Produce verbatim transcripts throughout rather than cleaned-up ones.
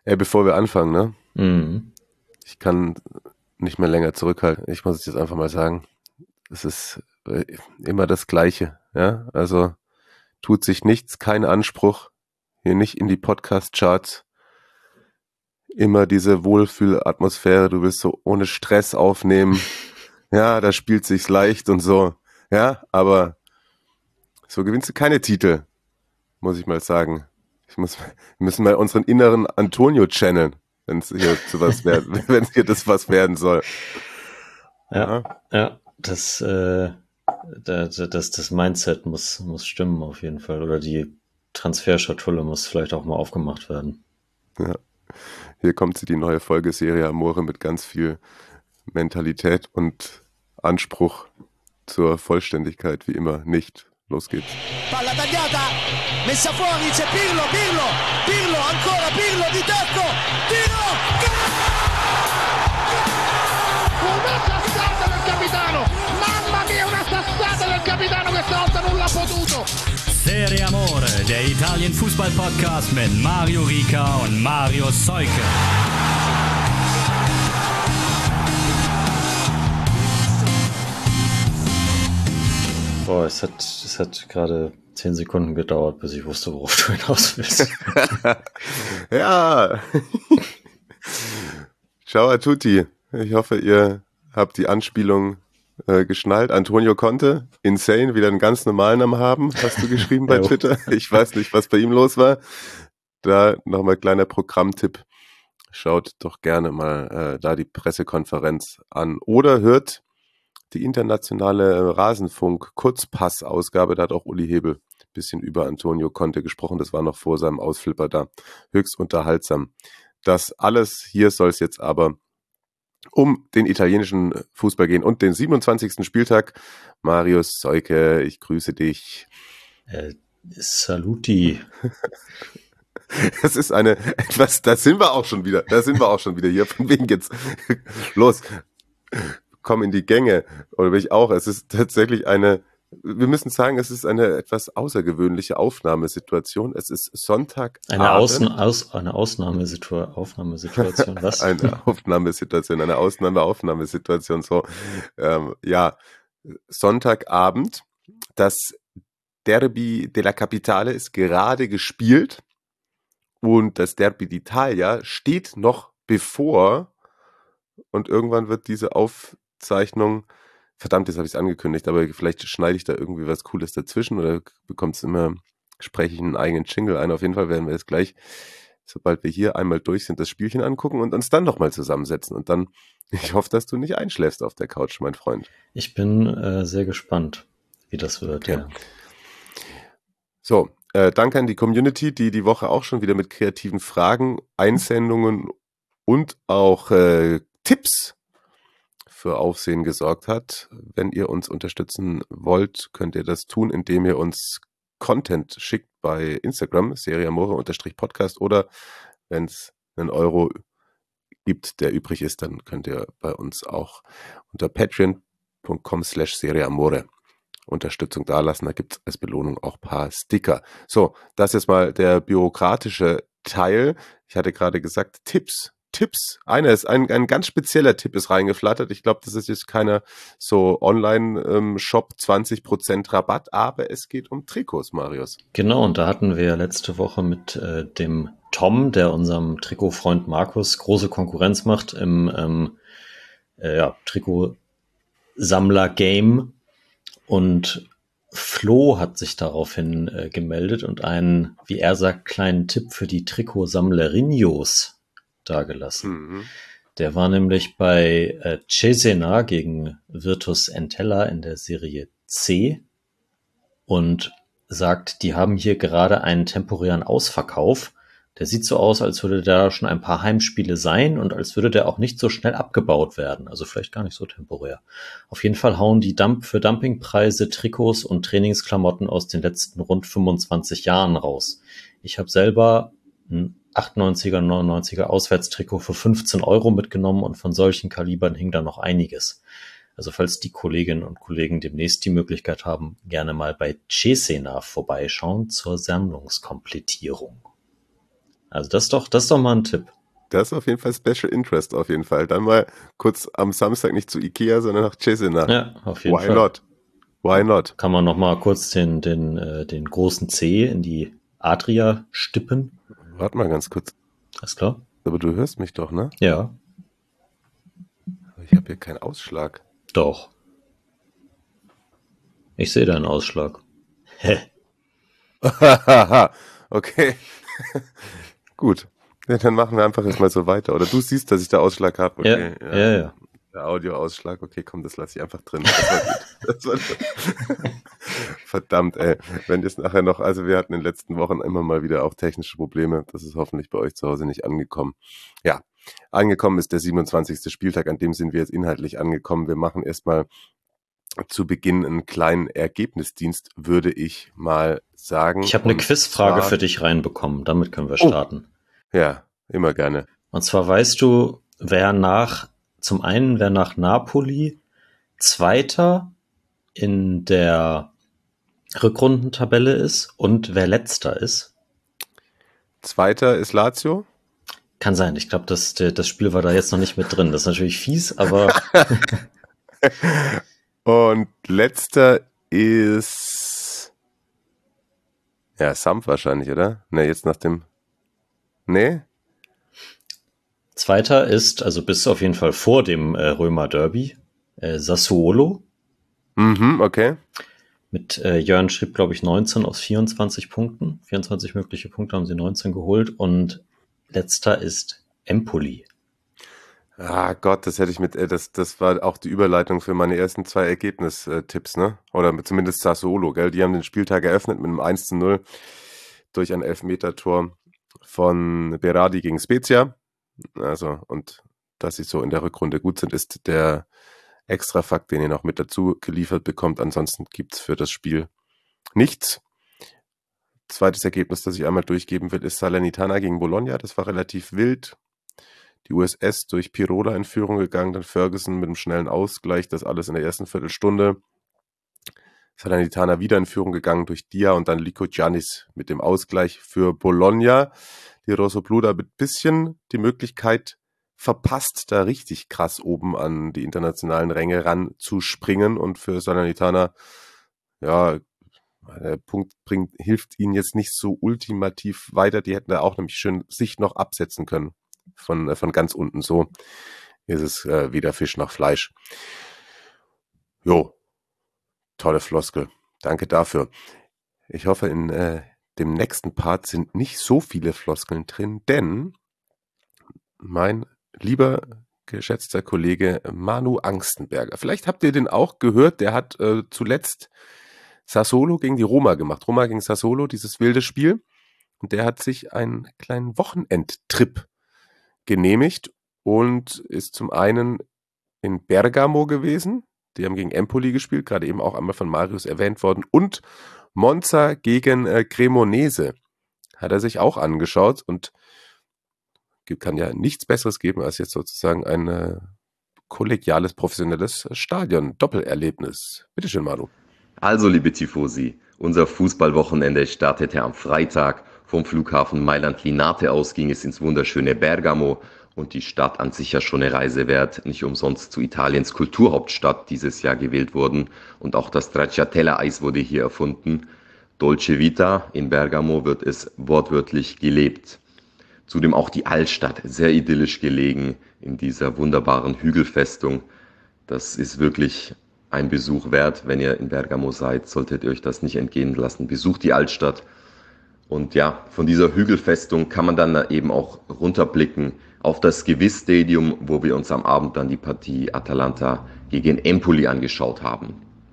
Ey, bevor wir anfangen, ne? Mhm. Ich kann nicht mehr länger zurückhalten. Ich muss es jetzt einfach mal sagen. Es ist äh, immer das Gleiche, ja? Also tut sich nichts, kein Anspruch. Hier nicht in die Podcast-Charts. Immer diese Wohlfühlatmosphäre. Du willst so ohne Stress aufnehmen. Ja, da spielt sich's leicht und so. Ja, aber so gewinnst du keine Titel, muss ich mal sagen. Ich muss, wir müssen mal unseren inneren Antonio channeln, wenn es hier zu was werden, wenn hier das was werden soll. Ja, ja, das, äh, das, das, das Mindset muss, muss stimmen auf jeden Fall. Oder die Transferschatulle muss vielleicht auch mal aufgemacht werden. Ja. Hier kommt sie, die neue Folge Serie Amore mit ganz viel Mentalität und Anspruch zur Vollständigkeit, wie immer nicht. Los geht's. Palla tagliata, messa fuori, c'è Pirlo, Pirlo, Pirlo, ancora Pirlo di tacco, tiro, una sassata del capitano, mamma mia una sassata del capitano che stavolta non l'ha potuto. Serie Amore, der Italien-Fußball-Podcast mit Mario Rica und Mario Seuke. Boah, es hat, es hat gerade zehn Sekunden gedauert, bis ich wusste, worauf du hinaus willst. Ja. Ciao a tutti. Ich hoffe, ihr habt die Anspielung äh, geschnallt. Antonio Conte, insane, wieder einen ganz normalen Namen haben, hast du geschrieben bei Twitter. Ich weiß nicht, was bei ihm los war. Da nochmal kleiner Programmtipp. Schaut doch gerne mal äh, da die Pressekonferenz an. Oder hört die internationale Rasenfunk-Kurzpass-Ausgabe. Da hat auch Uli Hebel ein bisschen über Antonio Conte gesprochen. Das war noch vor seinem Ausflipper da. Höchst unterhaltsam. Das alles hier soll es jetzt aber um den italienischen Fußball gehen und den siebenundzwanzigsten Spieltag. Marius Seuke, ich grüße dich. Äh, Saluti. Das ist eine etwas, da sind wir auch schon wieder, da sind wir auch schon wieder hier, von wegen jetzt, los, komm in die Gänge, oder will ich auch, es ist tatsächlich eine, wir müssen sagen, es ist eine etwas außergewöhnliche Aufnahmesituation, es ist Sonntag. Eine, Außen, aus, eine Ausnahmesitua- Aufnahmesituation, was? Eine Aufnahmesituation, eine Ausnahmeaufnahmesituation, so, ähm, ja, Sonntagabend, das Derby della Capitale ist gerade gespielt und das Derby d'Italia steht noch bevor und irgendwann wird diese Aufzeichnung, verdammt, jetzt habe ich es angekündigt, aber vielleicht schneide ich da irgendwie was Cooles dazwischen oder bekommt es immer, spreche ich einen eigenen Jingle ein. Auf jeden Fall werden wir jetzt gleich, sobald wir hier einmal durch sind, das Spielchen angucken und uns dann nochmal zusammensetzen und dann, ich hoffe, dass du nicht einschläfst auf der Couch, mein Freund. Ich bin äh, sehr gespannt, wie das wird, ja. ja. So, äh, danke an die Community, die die Woche auch schon wieder mit kreativen Fragen, Einsendungen und auch äh, Tipps für Aufsehen gesorgt hat. Wenn ihr uns unterstützen wollt, könnt ihr das tun, indem ihr uns Content schickt bei Instagram, seriamore-podcast oder wenn es einen Euro gibt, der übrig ist, dann könnt ihr bei uns auch unter patreon.com slash seriamore Unterstützung dalassen. Da gibt es als Belohnung auch ein paar Sticker. So, das ist mal der bürokratische Teil. Ich hatte gerade gesagt, Tipps. Tipps. Einer ist ein, ein ganz spezieller Tipp ist reingeflattert. Ich glaube, das ist jetzt keiner so Online-Shop, zwanzig Prozent Rabatt, aber es geht um Trikots, Marius. Genau, und da hatten wir letzte Woche mit äh, dem Tom, der unserem Trikotfreund Markus große Konkurrenz macht im ähm, äh, ja, Trikotsammler-Game. Und Flo hat sich daraufhin äh, gemeldet und einen, wie er sagt, kleinen Tipp für die Trikotsammlerinos dargelassen. Mhm. Der war nämlich bei äh, Cesena gegen Virtus Entella in der Serie C und sagt, die haben hier gerade einen temporären Ausverkauf. Der sieht so aus, als würde da schon ein paar Heimspiele sein und als würde der auch nicht so schnell abgebaut werden. Also vielleicht gar nicht so temporär. Auf jeden Fall hauen die Dump für Dumpingpreise Trikots und Trainingsklamotten aus den letzten rund fünfundzwanzig Jahren raus. Ich habe selber ein achtundneunziger, neunundneunziger Auswärtstrikot für fünfzehn Euro mitgenommen und von solchen Kalibern hing da noch einiges. Also falls die Kolleginnen und Kollegen demnächst die Möglichkeit haben, gerne mal bei Cesena vorbeischauen zur Sammlungskomplettierung. Also das ist doch, das ist doch mal ein Tipp. Das ist auf jeden Fall Special Interest auf jeden Fall. Dann mal kurz am Samstag nicht zu Ikea, sondern nach Cesena. Ja, auf jeden Why Fall. Why not? Why not? Kann man noch mal kurz den, den, äh, den großen C in die Adria stippen? Warte mal ganz kurz. Alles klar? Aber du hörst mich doch, ne? Ja. Ich habe hier keinen Ausschlag. Doch. Ich sehe deinen Ausschlag. Hä? Okay. Gut. Ja, dann machen wir einfach jetzt mal so weiter. Oder du siehst, dass ich da Ausschlag habe. Okay. Ja, ja, ja. Der Audioausschlag. Okay, komm, das lasse ich einfach drin. Das war gut. Das war gut. Verdammt, ey. Wenn es nachher noch, also wir hatten in den letzten Wochen immer mal wieder auch technische Probleme. Das ist hoffentlich bei euch zu Hause nicht angekommen. Ja, angekommen ist der siebenundzwanzigste Spieltag. An dem sind wir jetzt inhaltlich angekommen. Wir machen erstmal zu Beginn einen kleinen Ergebnisdienst, würde ich mal sagen. Ich habe eine Und Quizfrage zwar- für dich reinbekommen. Damit können wir starten. Ja, immer gerne. Und zwar weißt du, wer nach, zum einen, wer nach Napoli Zweiter in der Rückrundentabelle ist und wer Letzter ist? Zweiter ist Lazio. Kann sein. Ich glaube, das, der- das Spiel war da jetzt noch nicht mit drin. Das ist natürlich fies, aber Und letzter ist ja Samp wahrscheinlich, oder? Ne, jetzt nach dem Nee? Zweiter ist, also bis auf jeden Fall vor dem äh, Römer Derby, äh, Sassuolo. Mhm, okay. Mit äh, Jörn schrieb, glaube ich, neunzehn aus vierundzwanzig Punkten. vierundzwanzig mögliche Punkte haben sie neunzehn geholt. Und letzter ist Empoli. Ah Gott, das hätte ich mit, äh, das, das war auch die Überleitung für meine ersten zwei Ergebnistipps, ne? Oder zumindest Sassuolo, gell? Die haben den Spieltag eröffnet mit einem eins zu null durch ein Elfmetertor von Berardi gegen Spezia. Also, und dass sie so in der Rückrunde gut sind, ist der Extrafakt, den ihr noch mit dazu geliefert bekommt. Ansonsten gibt's für das Spiel nichts. Zweites Ergebnis, das ich einmal durchgeben will, ist Salernitana gegen Bologna. Das war relativ wild. Die U S S durch Pirola in Führung gegangen, dann Ferguson mit einem schnellen Ausgleich, das alles in der ersten Viertelstunde. Salernitana wieder in Führung gegangen durch Dia und dann Lico Giannis mit dem Ausgleich für Bologna. Die Rossoblu da ein bisschen die Möglichkeit verpasst, da richtig krass oben an die internationalen Ränge ranzuspringen, und für Salernitana, ja, der Punkt bringt, hilft ihnen jetzt nicht so ultimativ weiter. Die hätten da auch nämlich schön sich noch absetzen können von, von ganz unten. So ist es äh, weder Fisch noch Fleisch. Jo, tolle Floskel. Danke dafür. Ich hoffe, in äh, dem nächsten Part sind nicht so viele Floskeln drin, denn mein lieber, geschätzter Kollege Manu Angstenberger, vielleicht habt ihr den auch gehört, der hat äh, zuletzt Sassuolo gegen die Roma gemacht. Roma gegen Sassuolo, dieses wilde Spiel. Und der hat sich einen kleinen Wochenendtrip genehmigt und ist zum einen in Bergamo gewesen. Die haben gegen Empoli gespielt, gerade eben auch einmal von Marius erwähnt worden. Und Monza gegen äh, Cremonese hat er sich auch angeschaut, und kann ja nichts Besseres geben als jetzt sozusagen ein äh, kollegiales, professionelles Stadion-Doppelerlebnis. Bitteschön, Manu. Also, liebe Tifosi, unser Fußballwochenende startete am Freitag. Vom Flughafen Mailand-Linate aus ging es ins wunderschöne Bergamo, und die Stadt an sich ja schon eine Reise wert, nicht umsonst zu Italiens Kulturhauptstadt dieses Jahr gewählt worden, und auch das Stracciatella-Eis wurde hier erfunden. Dolce Vita in Bergamo wird es wortwörtlich gelebt. Zudem auch die Altstadt, sehr idyllisch gelegen in dieser wunderbaren Hügelfestung. Das ist wirklich ein Besuch wert. Wenn ihr in Bergamo seid, solltet ihr euch das nicht entgehen lassen. Besucht die Altstadt. Und ja, von dieser Hügelfestung kann man dann eben auch runterblicken auf das Gewiss Stadium, wo wir uns am Abend dann die Partie Atalanta gegen Empoli angeschaut haben.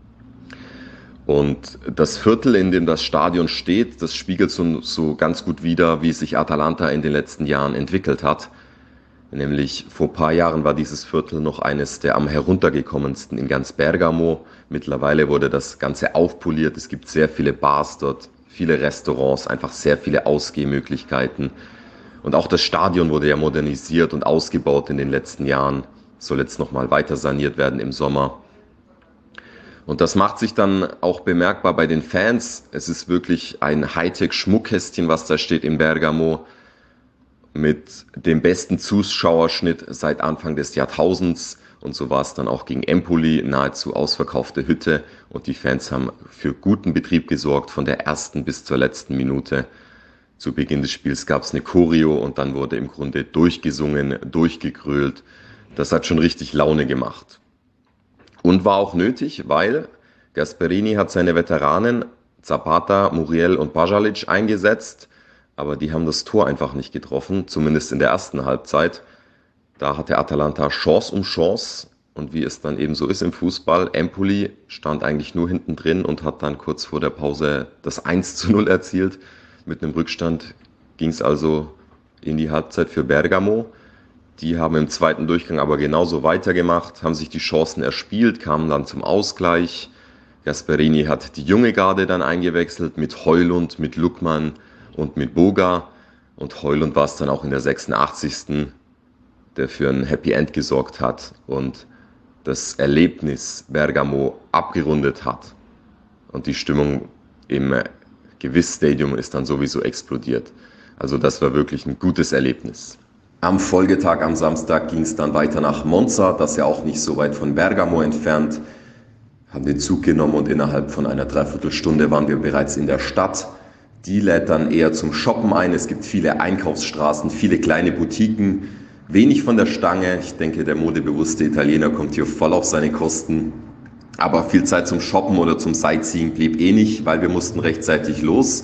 Und das Viertel, in dem das Stadion steht, das spiegelt so, so ganz gut wider, wie sich Atalanta in den letzten Jahren entwickelt hat. Nämlich vor ein paar Jahren war dieses Viertel noch eines der am heruntergekommensten in ganz Bergamo. Mittlerweile wurde das Ganze aufpoliert. Es gibt sehr viele Bars dort, viele Restaurants, einfach sehr viele Ausgehmöglichkeiten. Und auch das Stadion wurde ja modernisiert und ausgebaut in den letzten Jahren. Soll jetzt nochmal weiter saniert werden im Sommer. Und das macht sich dann auch bemerkbar bei den Fans. Es ist wirklich ein Hightech-Schmuckkästchen, was da steht in Bergamo. mit dem besten Zuschauerschnitt seit Anfang des Jahrtausends. Und so war es dann auch gegen Empoli, nahezu ausverkaufte Hütte. Und die Fans haben für guten Betrieb gesorgt, von der ersten bis zur letzten Minute. Zu Beginn des Spiels gab es eine Choreo und dann wurde im Grunde durchgesungen, durchgegrölt. Das hat schon richtig Laune gemacht. Und war auch nötig, weil Gasperini hat seine Veteranen Zapata, Muriel und Bajalic eingesetzt, aber die haben das Tor einfach nicht getroffen, zumindest in der ersten Halbzeit. Da hatte Atalanta Chance um Chance und wie es dann eben so ist im Fußball, Empoli stand eigentlich nur hinten drin und hat dann kurz vor der Pause das eins zu null erzielt. Mit einem Rückstand ging es also in die Halbzeit für Bergamo. Die haben im zweiten Durchgang aber genauso weitergemacht, haben sich die Chancen erspielt, kamen dann zum Ausgleich. Gasperini hat die junge Garde dann eingewechselt mit Højlund, mit Lukman und mit Boga. Und Højlund war es dann auch in der sechsundachtzigsten der für ein Happy End gesorgt hat und das Erlebnis Bergamo abgerundet hat. Und die Stimmung im Gewiss Stadium ist dann sowieso explodiert. Also das war wirklich ein gutes Erlebnis. Am Folgetag, am Samstag, ging es dann weiter nach Monza, das ist ja auch nicht so weit von Bergamo entfernt. Haben den Zug genommen und innerhalb von einer Dreiviertelstunde waren wir bereits in der Stadt. Die lädt dann eher zum Shoppen ein. Es gibt viele Einkaufsstraßen, viele kleine Boutiquen, wenig von der Stange. Ich denke, der modebewusste Italiener kommt hier voll auf seine Kosten. Aber viel Zeit zum Shoppen oder zum Sightseeing blieb eh nicht, weil wir mussten rechtzeitig los.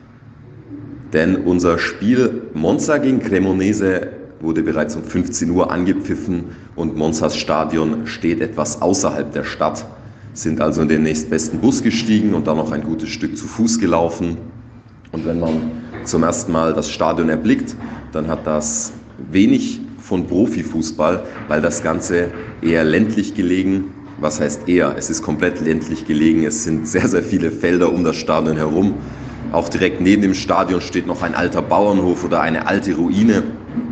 Denn unser Spiel Monza gegen Cremonese wurde bereits um fünfzehn Uhr angepfiffen und Monzas Stadion steht etwas außerhalb der Stadt. Sind also in den nächstbesten Bus gestiegen und dann noch ein gutes Stück zu Fuß gelaufen. Und wenn man zum ersten Mal das Stadion erblickt, dann hat das wenig von Profifußball, weil das Ganze eher ländlich gelegen. Was heißt eher? Es ist komplett ländlich gelegen. Es sind sehr, sehr viele Felder um das Stadion herum. Auch direkt neben dem Stadion steht noch ein alter Bauernhof oder eine alte Ruine.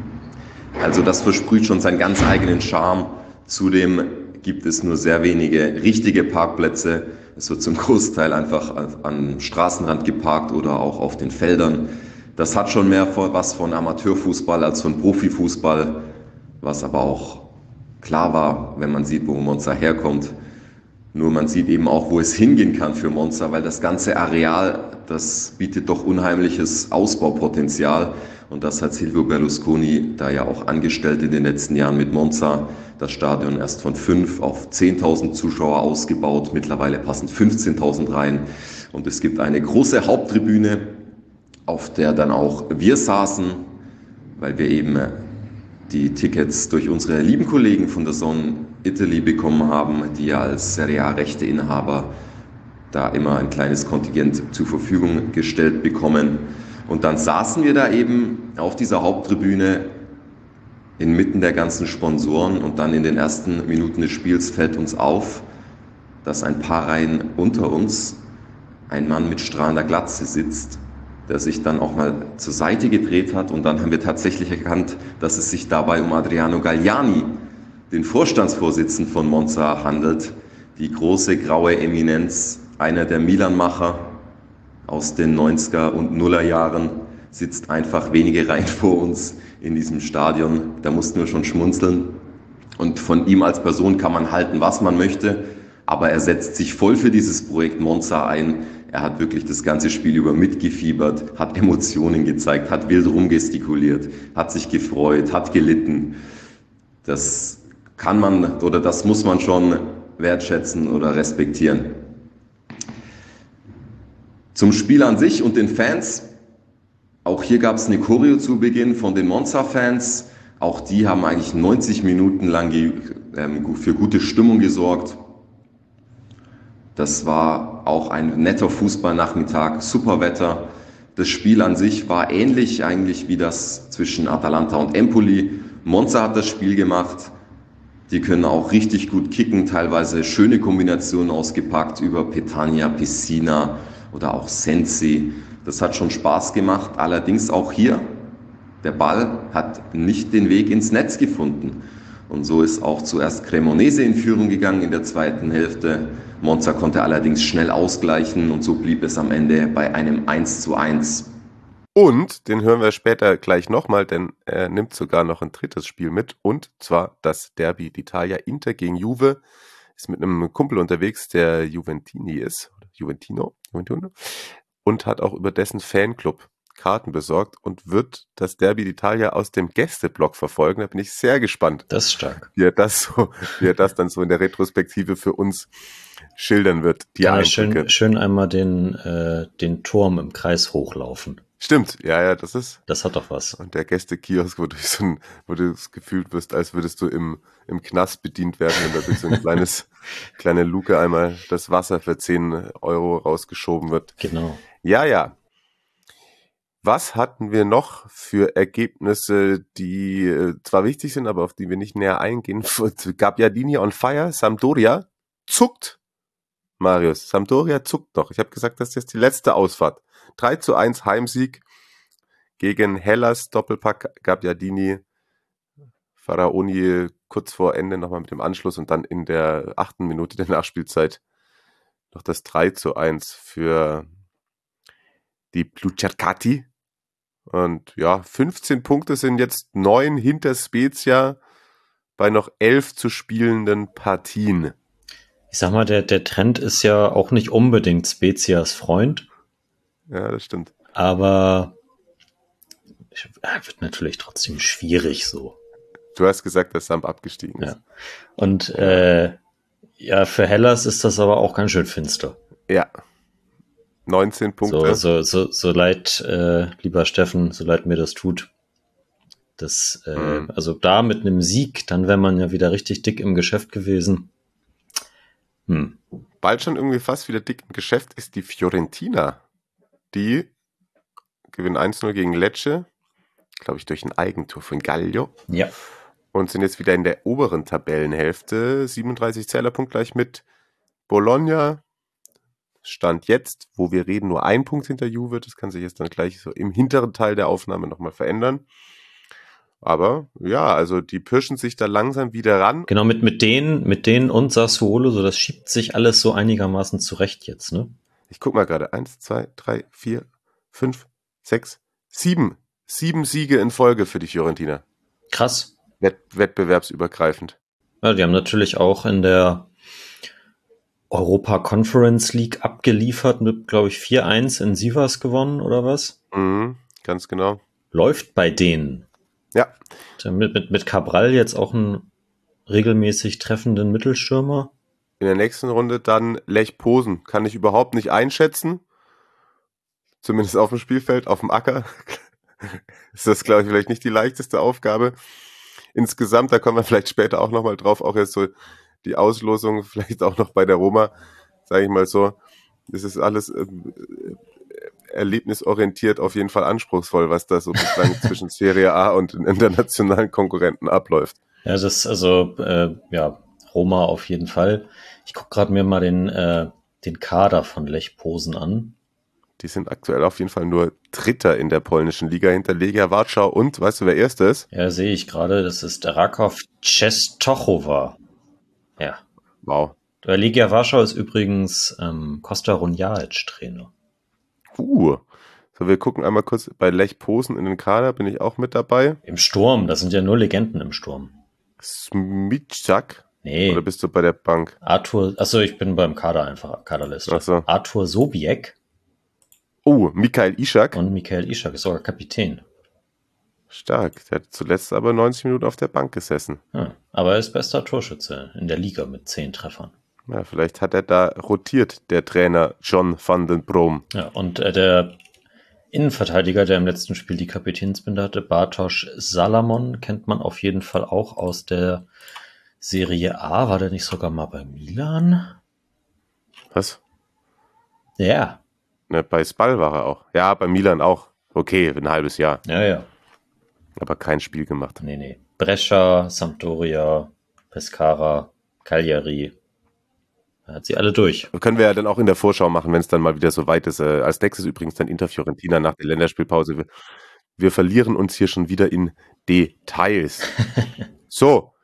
Also das versprüht schon seinen ganz eigenen Charme. Zudem gibt es nur sehr wenige richtige Parkplätze. Es wird zum Großteil einfach am Straßenrand geparkt oder auch auf den Feldern. Das hat schon mehr was von Amateurfußball als von Profifußball, was aber auch klar war, wenn man sieht, wo Monza herkommt. Nur man sieht eben auch, wo es hingehen kann für Monza, weil das ganze Areal, das bietet doch unheimliches Ausbaupotenzial. Und das hat Silvio Berlusconi da ja auch angestellt in den letzten Jahren mit Monza. Das Stadion erst von fünf auf zehntausend Zuschauer ausgebaut. Mittlerweile passen fünfzehntausend rein. Und es gibt eine große Haupttribüne, auf der dann auch wir saßen, weil wir eben die Tickets durch unsere lieben Kollegen von der Zone Italy bekommen haben, die ja als Serie A-Rechteinhaber da immer ein kleines Kontingent zur Verfügung gestellt bekommen. Und dann saßen wir da eben auf dieser Haupttribüne inmitten der ganzen Sponsoren und dann in den ersten Minuten des Spiels fällt uns auf, dass ein paar Reihen unter uns ein Mann mit strahlender Glatze sitzt, der sich dann auch mal zur Seite gedreht hat und dann haben wir tatsächlich erkannt, dass es sich dabei um Adriano Galliani, den Vorstandsvorsitzenden von Monza, handelt, die große graue Eminenz, einer der Milan-Macher aus den neunziger und nuller Jahren, sitzt einfach wenige Reihen vor uns in diesem Stadion. Da mussten wir schon schmunzeln. Und von ihm als Person kann man halten, was man möchte, aber er setzt sich voll für dieses Projekt Monza ein. Er hat wirklich das ganze Spiel über mitgefiebert, hat Emotionen gezeigt, hat wild rumgestikuliert, hat sich gefreut, hat gelitten. Das kann man oder das muss man schon wertschätzen oder respektieren. Zum Spiel an sich und den Fans. Auch hier gab es eine Choreo zu Beginn von den Monza-Fans. Auch die haben eigentlich neunzig Minuten lang für gute Stimmung gesorgt. Das war auch ein netter Fußballnachmittag, super Wetter. Das Spiel an sich war ähnlich eigentlich wie das zwischen Atalanta und Empoli. Monza hat das Spiel gemacht. Die können auch richtig gut kicken, teilweise schöne Kombinationen ausgepackt über Petagna, Pessina oder auch Sensi. Das hat schon Spaß gemacht. Allerdings auch hier, der Ball hat nicht den Weg ins Netz gefunden. Und so ist auch zuerst Cremonese in Führung gegangen in der zweiten Hälfte. Monza konnte allerdings schnell ausgleichen und so blieb es am Ende bei einem eins zu eins. Und den hören wir später gleich nochmal, denn er nimmt sogar noch ein drittes Spiel mit. Und zwar das Derby d'Italia, Inter gegen Juve. Ist mit einem Kumpel unterwegs, der Juventini ist. Juventino. Juventino. Und hat auch über dessen Fanclub Karten besorgt und wird das Derby d'Italia aus dem Gästeblock verfolgen. Da bin ich sehr gespannt. Das ist stark. Wie er das so, wie er das dann so in der Retrospektive für uns schildern wird. Die ja, schön, schön einmal den, äh, den Turm im Kreis hochlaufen. Stimmt, ja, ja, das ist. Das hat doch was. Und der Gästekiosk, wo du so ein, wo du gefühlt wirst, als würdest du im, im Knast bedient werden, wenn da durch so ein kleines, kleine Luke einmal das Wasser für zehn Euro rausgeschoben wird. Genau. Ja, ja. Was hatten wir noch für Ergebnisse, die äh, zwar wichtig sind, aber auf die wir nicht näher eingehen? Gabbiadini on fire, Sampdoria zuckt. Marius, Sampdoria zuckt noch. Ich habe gesagt, das ist jetzt die letzte Ausfahrt. drei zu eins Heimsieg gegen Hellas, Doppelpack Gabbiadini, Faraoni kurz vor Ende nochmal mit dem Anschluss und dann in der achten Minute der Nachspielzeit noch das drei zu eins für die Blucercati. Und ja, fünfzehn Punkte sind jetzt neun hinter Spezia bei noch elf zu spielenden Partien. Ich sag mal, der, der Trend ist ja auch nicht unbedingt Spezias Freund. Ja, das stimmt. Aber äh, wird natürlich trotzdem schwierig so. Du hast gesagt, dass Samp abgestiegen ist. Ja. Und äh, ja, für Hellas ist das aber auch ganz schön finster. Ja. neunzehn Punkte. So, so, so, so leid, äh, lieber Steffen, so leid mir das tut. Das, äh, mhm. Also da mit einem Sieg, dann wäre man ja wieder richtig dick im Geschäft gewesen. Hm. Bald schon irgendwie fast wieder dick im Geschäft ist die Fiorentina. Die gewinnen eins zu null gegen Lecce, glaube ich, durch ein Eigentor von Gallio. Ja. Und sind jetzt wieder in der oberen Tabellenhälfte. siebenunddreißig Zählerpunkt gleich mit Bologna. Stand jetzt, wo wir reden, nur ein Punkt hinter Juve. Das kann sich jetzt dann gleich so im hinteren Teil der Aufnahme nochmal verändern. Aber ja, also die pirschen sich da langsam wieder ran. Genau, mit, mit denen, mit denen und Sassuolo, so das schiebt sich alles so einigermaßen zurecht jetzt, ne? Ich guck mal gerade. Eins, zwei, drei, vier, fünf, sechs, sieben. Sieben Siege in Folge für die Fiorentina. Krass. Wett- wettbewerbsübergreifend. Ja, die haben natürlich auch in der Europa Conference League abgeliefert mit, glaube ich, vier eins in Sivas gewonnen, oder was? Mhm, ganz genau. Läuft bei denen. Ja. Mit, mit, mit Cabral jetzt auch einen regelmäßig treffenden Mittelstürmer. In der nächsten Runde dann Lech Posen. Kann ich überhaupt nicht einschätzen. Zumindest auf dem Spielfeld, auf dem Acker. Ist das, glaube ich, vielleicht nicht die leichteste Aufgabe. Insgesamt, da kommen wir vielleicht später auch nochmal drauf, auch jetzt so die Auslosung, vielleicht auch noch bei der Roma, sage ich mal so. Das ist alles äh, erlebnisorientiert, auf jeden Fall anspruchsvoll, was da so bislang zwischen Serie A und den internationalen Konkurrenten abläuft. Ja, das ist also, äh, ja, Roma auf jeden Fall. Ich gucke gerade mir mal den, äh, den Kader von Lech Posen an. Die sind aktuell auf jeden Fall nur Dritter in der polnischen Liga hinter Legia Warschau und, weißt du, wer Erster ist? Ja, sehe ich gerade, das ist der Rakow Częstochowa. Ja. Wow. Der Legia Warschau ist übrigens ähm, Kosta Runjaic Trainer. Uh. So, wir gucken einmal kurz bei Lech Posen in den Kader, bin ich auch mit dabei. Im Sturm, das sind ja nur Legenden im Sturm. Smitschak? Nee. Oder bist du bei der Bank? Arthur, achso, ich bin beim Kader einfach, Kaderliste. Ach so. Arthur Sobiek. Oh, Mikhail Ishak. Und Michael Ishak ist sogar Kapitän. Stark. Der hat zuletzt aber neunzig Minuten auf der Bank gesessen. Ja, aber er ist bester Torschütze in der Liga mit zehn Treffern. Ja, vielleicht hat er da rotiert, der Trainer John van den Brom. Ja, und äh, der Innenverteidiger, der im letzten Spiel die Kapitänsbinde hatte, Bartosz Salamon, kennt man auf jeden Fall auch aus der Serie A. War der nicht sogar mal bei Milan? Was? Ja. Ne, bei Spal war er auch. Ja, bei Milan auch. Okay, ein halbes Jahr. Ja, ja. Aber kein Spiel gemacht. Nee, nee. Brescia, Sampdoria, Pescara, Cagliari. Er hat sie alle durch. Können wir ja dann auch in der Vorschau machen, wenn es dann mal wieder so weit ist. Äh, als nächstes übrigens dann Inter Fiorentina nach der Länderspielpause. Wir, wir verlieren uns hier schon wieder in Details. So.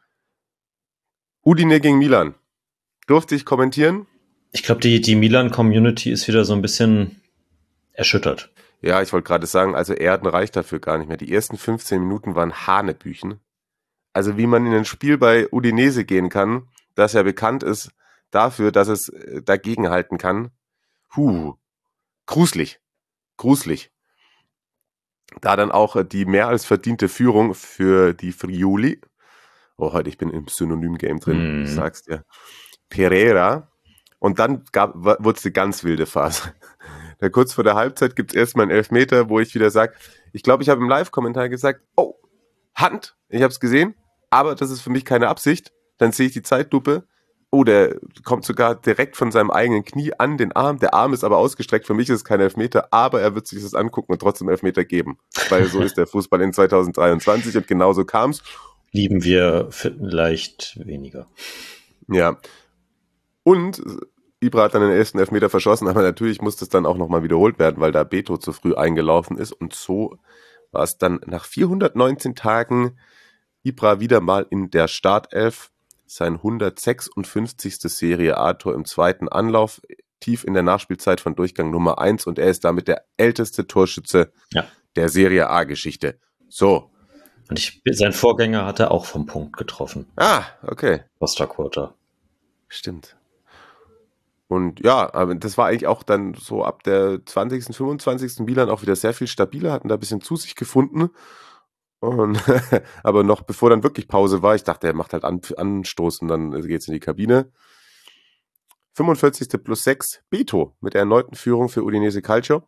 Udine gegen Milan. Durfte ich kommentieren? Ich glaube, die, die Milan-Community ist wieder so ein bisschen erschüttert. Ja, ich wollte gerade sagen, also Erden reicht dafür gar nicht mehr. Die ersten fünfzehn Minuten waren Hanebüchen. Also wie man in ein Spiel bei Udinese gehen kann, das ja bekannt ist dafür, dass es dagegenhalten kann. Huh, gruselig, gruselig. Da dann auch die mehr als verdiente Führung für die Friuli. Oh, heute, ich bin im Synonym-Game drin, mm. ich sag's dir. Pereira. Und dann wurde es eine ganz wilde Phase. Da kurz vor der Halbzeit gibt es erstmal einen Elfmeter, wo ich wieder sage, ich glaube, ich habe im Live-Kommentar gesagt, oh, Hand, ich habe es gesehen, aber das ist für mich keine Absicht. Dann sehe ich die Zeitlupe, oh, der kommt sogar direkt von seinem eigenen Knie an den Arm, der Arm ist aber ausgestreckt, für mich ist es kein Elfmeter, aber er wird sich das angucken und trotzdem Elfmeter geben, weil so ist der Fußball in zwanzig dreiundzwanzig und genauso kam es. Lieben wir vielleicht weniger. Ja, und Ibra hat dann den ersten Elfmeter verschossen, aber natürlich musste es dann auch nochmal wiederholt werden, weil da Beto zu früh eingelaufen ist. Und so war es dann nach vierhundertneunzehn Tagen Ibra wieder mal in der Startelf. Sein hundertsechsundfünfzigste Serie A-Tor im zweiten Anlauf, tief in der Nachspielzeit von Durchgang Nummer eins. Und er ist damit der älteste Torschütze ja. der Serie A-Geschichte. So. Und ich, sein Vorgänger hat er auch vom Punkt getroffen. Ah, okay. Costa Curta. Stimmt. Und ja, aber das war eigentlich auch dann so ab der zwanzigsten, fünfundzwanzigsten Milan auch wieder sehr viel stabiler, hatten da ein bisschen zu sich gefunden. Und aber noch bevor dann wirklich Pause war, ich dachte, er macht halt An- Anstoß und dann geht's in die Kabine. fünfundvierzigste plus sechs, Beto mit der erneuten Führung für Udinese Calcio.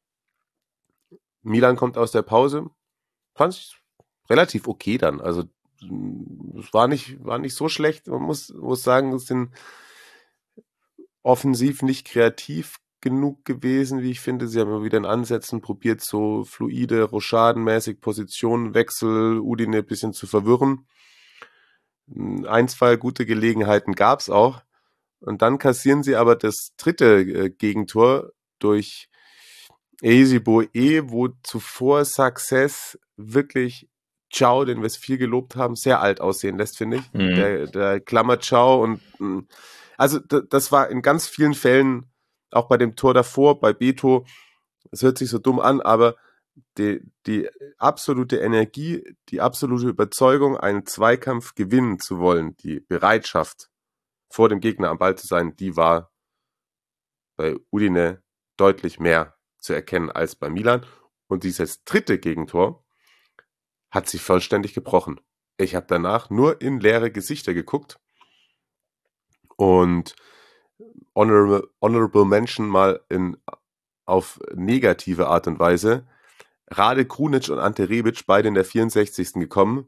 Milan kommt aus der Pause. Fand ich relativ okay dann. Also es war nicht, war nicht so schlecht. Man muss, muss sagen, es sind offensiv nicht kreativ genug gewesen, wie ich finde. Sie haben immer wieder in Ansätzen probiert, so fluide, rochadenmäßig Positionenwechsel, Udine ein bisschen zu verwirren. Ein, zwei gute Gelegenheiten gab es auch. Und dann kassieren sie aber das dritte äh, Gegentor durch Ezeboe, wo zuvor Success wirklich Ciao, den wir es viel gelobt haben, sehr alt aussehen lässt, finde ich. Mhm. Der, der klammert Ciao und mh, also das war in ganz vielen Fällen, auch bei dem Tor davor, bei Beto, es hört sich so dumm an, aber die, die absolute Energie, die absolute Überzeugung, einen Zweikampf gewinnen zu wollen, die Bereitschaft, vor dem Gegner am Ball zu sein, die war bei Udine deutlich mehr zu erkennen als bei Milan. Und dieses dritte Gegentor hat sich vollständig gebrochen. Ich habe danach nur in leere Gesichter geguckt. Und honorable, honorable Mention mal in, auf negative Art und Weise. Rade Krunic und Ante Rebic, beide in der vierundsechzigsten gekommen.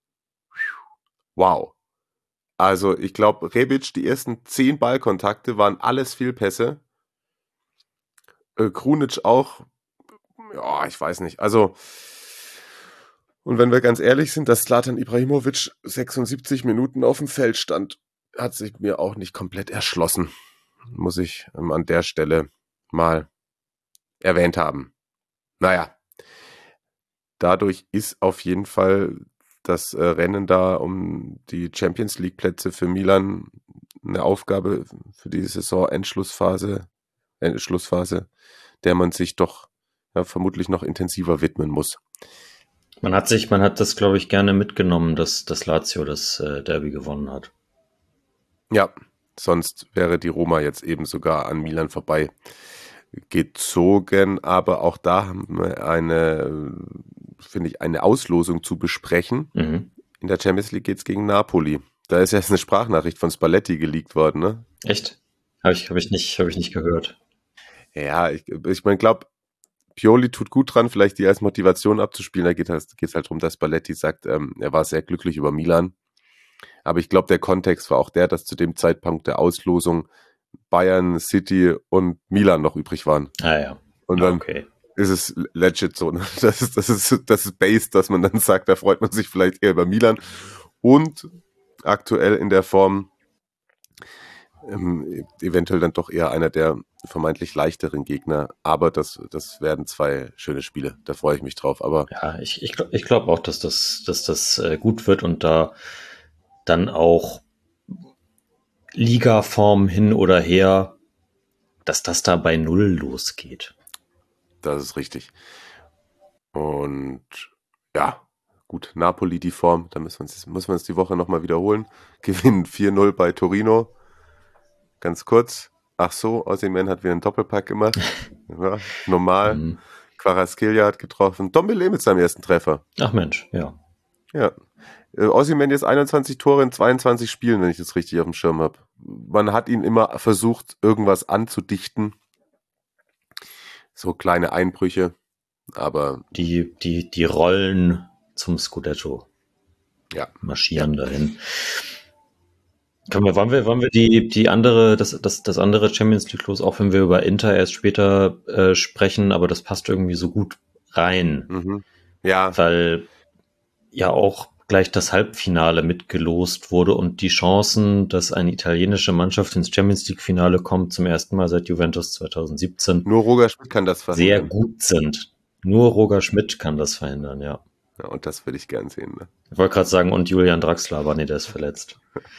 Wow. Also ich glaube, Rebic, die ersten zehn Ballkontakte waren alles Fehlpässe. Äh, Krunic auch. Ja, ich weiß nicht. Also, und wenn wir ganz ehrlich sind, dass Zlatan Ibrahimovic sechsundsiebzig Minuten auf dem Feld stand, hat sich mir auch nicht komplett erschlossen. Muss ich ähm, an der Stelle mal erwähnt haben. Naja, dadurch ist auf jeden Fall das äh, Rennen da um die Champions League Plätze für Milan eine Aufgabe für die Saison Endschlussphase, Endschlussphase, der man sich doch ja, vermutlich noch intensiver widmen muss. Man hat sich, man hat das, glaube ich, gerne mitgenommen, dass das Lazio das äh, Derby gewonnen hat. Ja, sonst wäre die Roma jetzt eben sogar an Milan vorbei gezogen, aber auch da haben wir eine, finde ich, eine Auslosung zu besprechen. Mhm. In der Champions League geht's gegen Napoli. Da ist jetzt eine Sprachnachricht von Spalletti geleakt worden, ne? Echt? Habe ich, hab ich nicht, habe ich nicht gehört. Ja, ich, ich meine, glaube, Pioli tut gut dran, vielleicht die als Motivation abzuspielen. Da geht es geht halt darum, dass Spalletti sagt, ähm, er war sehr glücklich über Milan. Aber ich glaube, der Kontext war auch der, dass zu dem Zeitpunkt der Auslosung Bayern, City und Milan noch übrig waren. Ah ja. Und dann okay. ist es legit so. Ne? Das ist, das ist, das ist Base, dass man dann sagt, da freut man sich vielleicht eher über Milan. Und aktuell in der Form ähm, eventuell dann doch eher einer der vermeintlich leichteren Gegner. Aber das, das werden zwei schöne Spiele. Da freue ich mich drauf. Aber ja, ich, ich, ich glaube auch, dass das, dass das äh, gut wird und da dann auch Ligaform hin oder her, dass das da bei Null losgeht. Das ist richtig. Und ja, gut, Napoli die Form, da müssen wir uns, müssen wir uns die Woche nochmal wiederholen. Gewinnen vier null bei Torino. Ganz kurz. Ach so, Osimhen hat wieder einen Doppelpack gemacht. Ja, normal. Mhm. Kvaratskhelia hat getroffen. Dombele mit seinem ersten Treffer. Ach Mensch, ja. Ja. Osimhen jetzt einundzwanzig Tore in zweiundzwanzig Spielen, wenn ich das richtig auf dem Schirm habe. Man hat ihn immer versucht, irgendwas anzudichten. So kleine Einbrüche, aber... Die, die, die Rollen zum Scudetto ja. marschieren ja. dahin. Können wir, wollen wir, wollen wir die, die andere, das, das, das andere Champions League los, auch wenn wir über Inter erst später äh, sprechen, aber das passt irgendwie so gut rein. Mhm. Ja. Weil ja auch gleich das Halbfinale mitgelost wurde und die Chancen, dass eine italienische Mannschaft ins Champions League Finale kommt, zum ersten Mal seit Juventus zwanzig siebzehn. Nur Roger Schmidt kann das verhindern. Sehr gut sind. Nur Roger Schmidt kann das verhindern, ja. Ja, und das würde ich gern sehen. Ne? Ich wollte gerade sagen, und Julian Draxler, aber nee, der ist verletzt.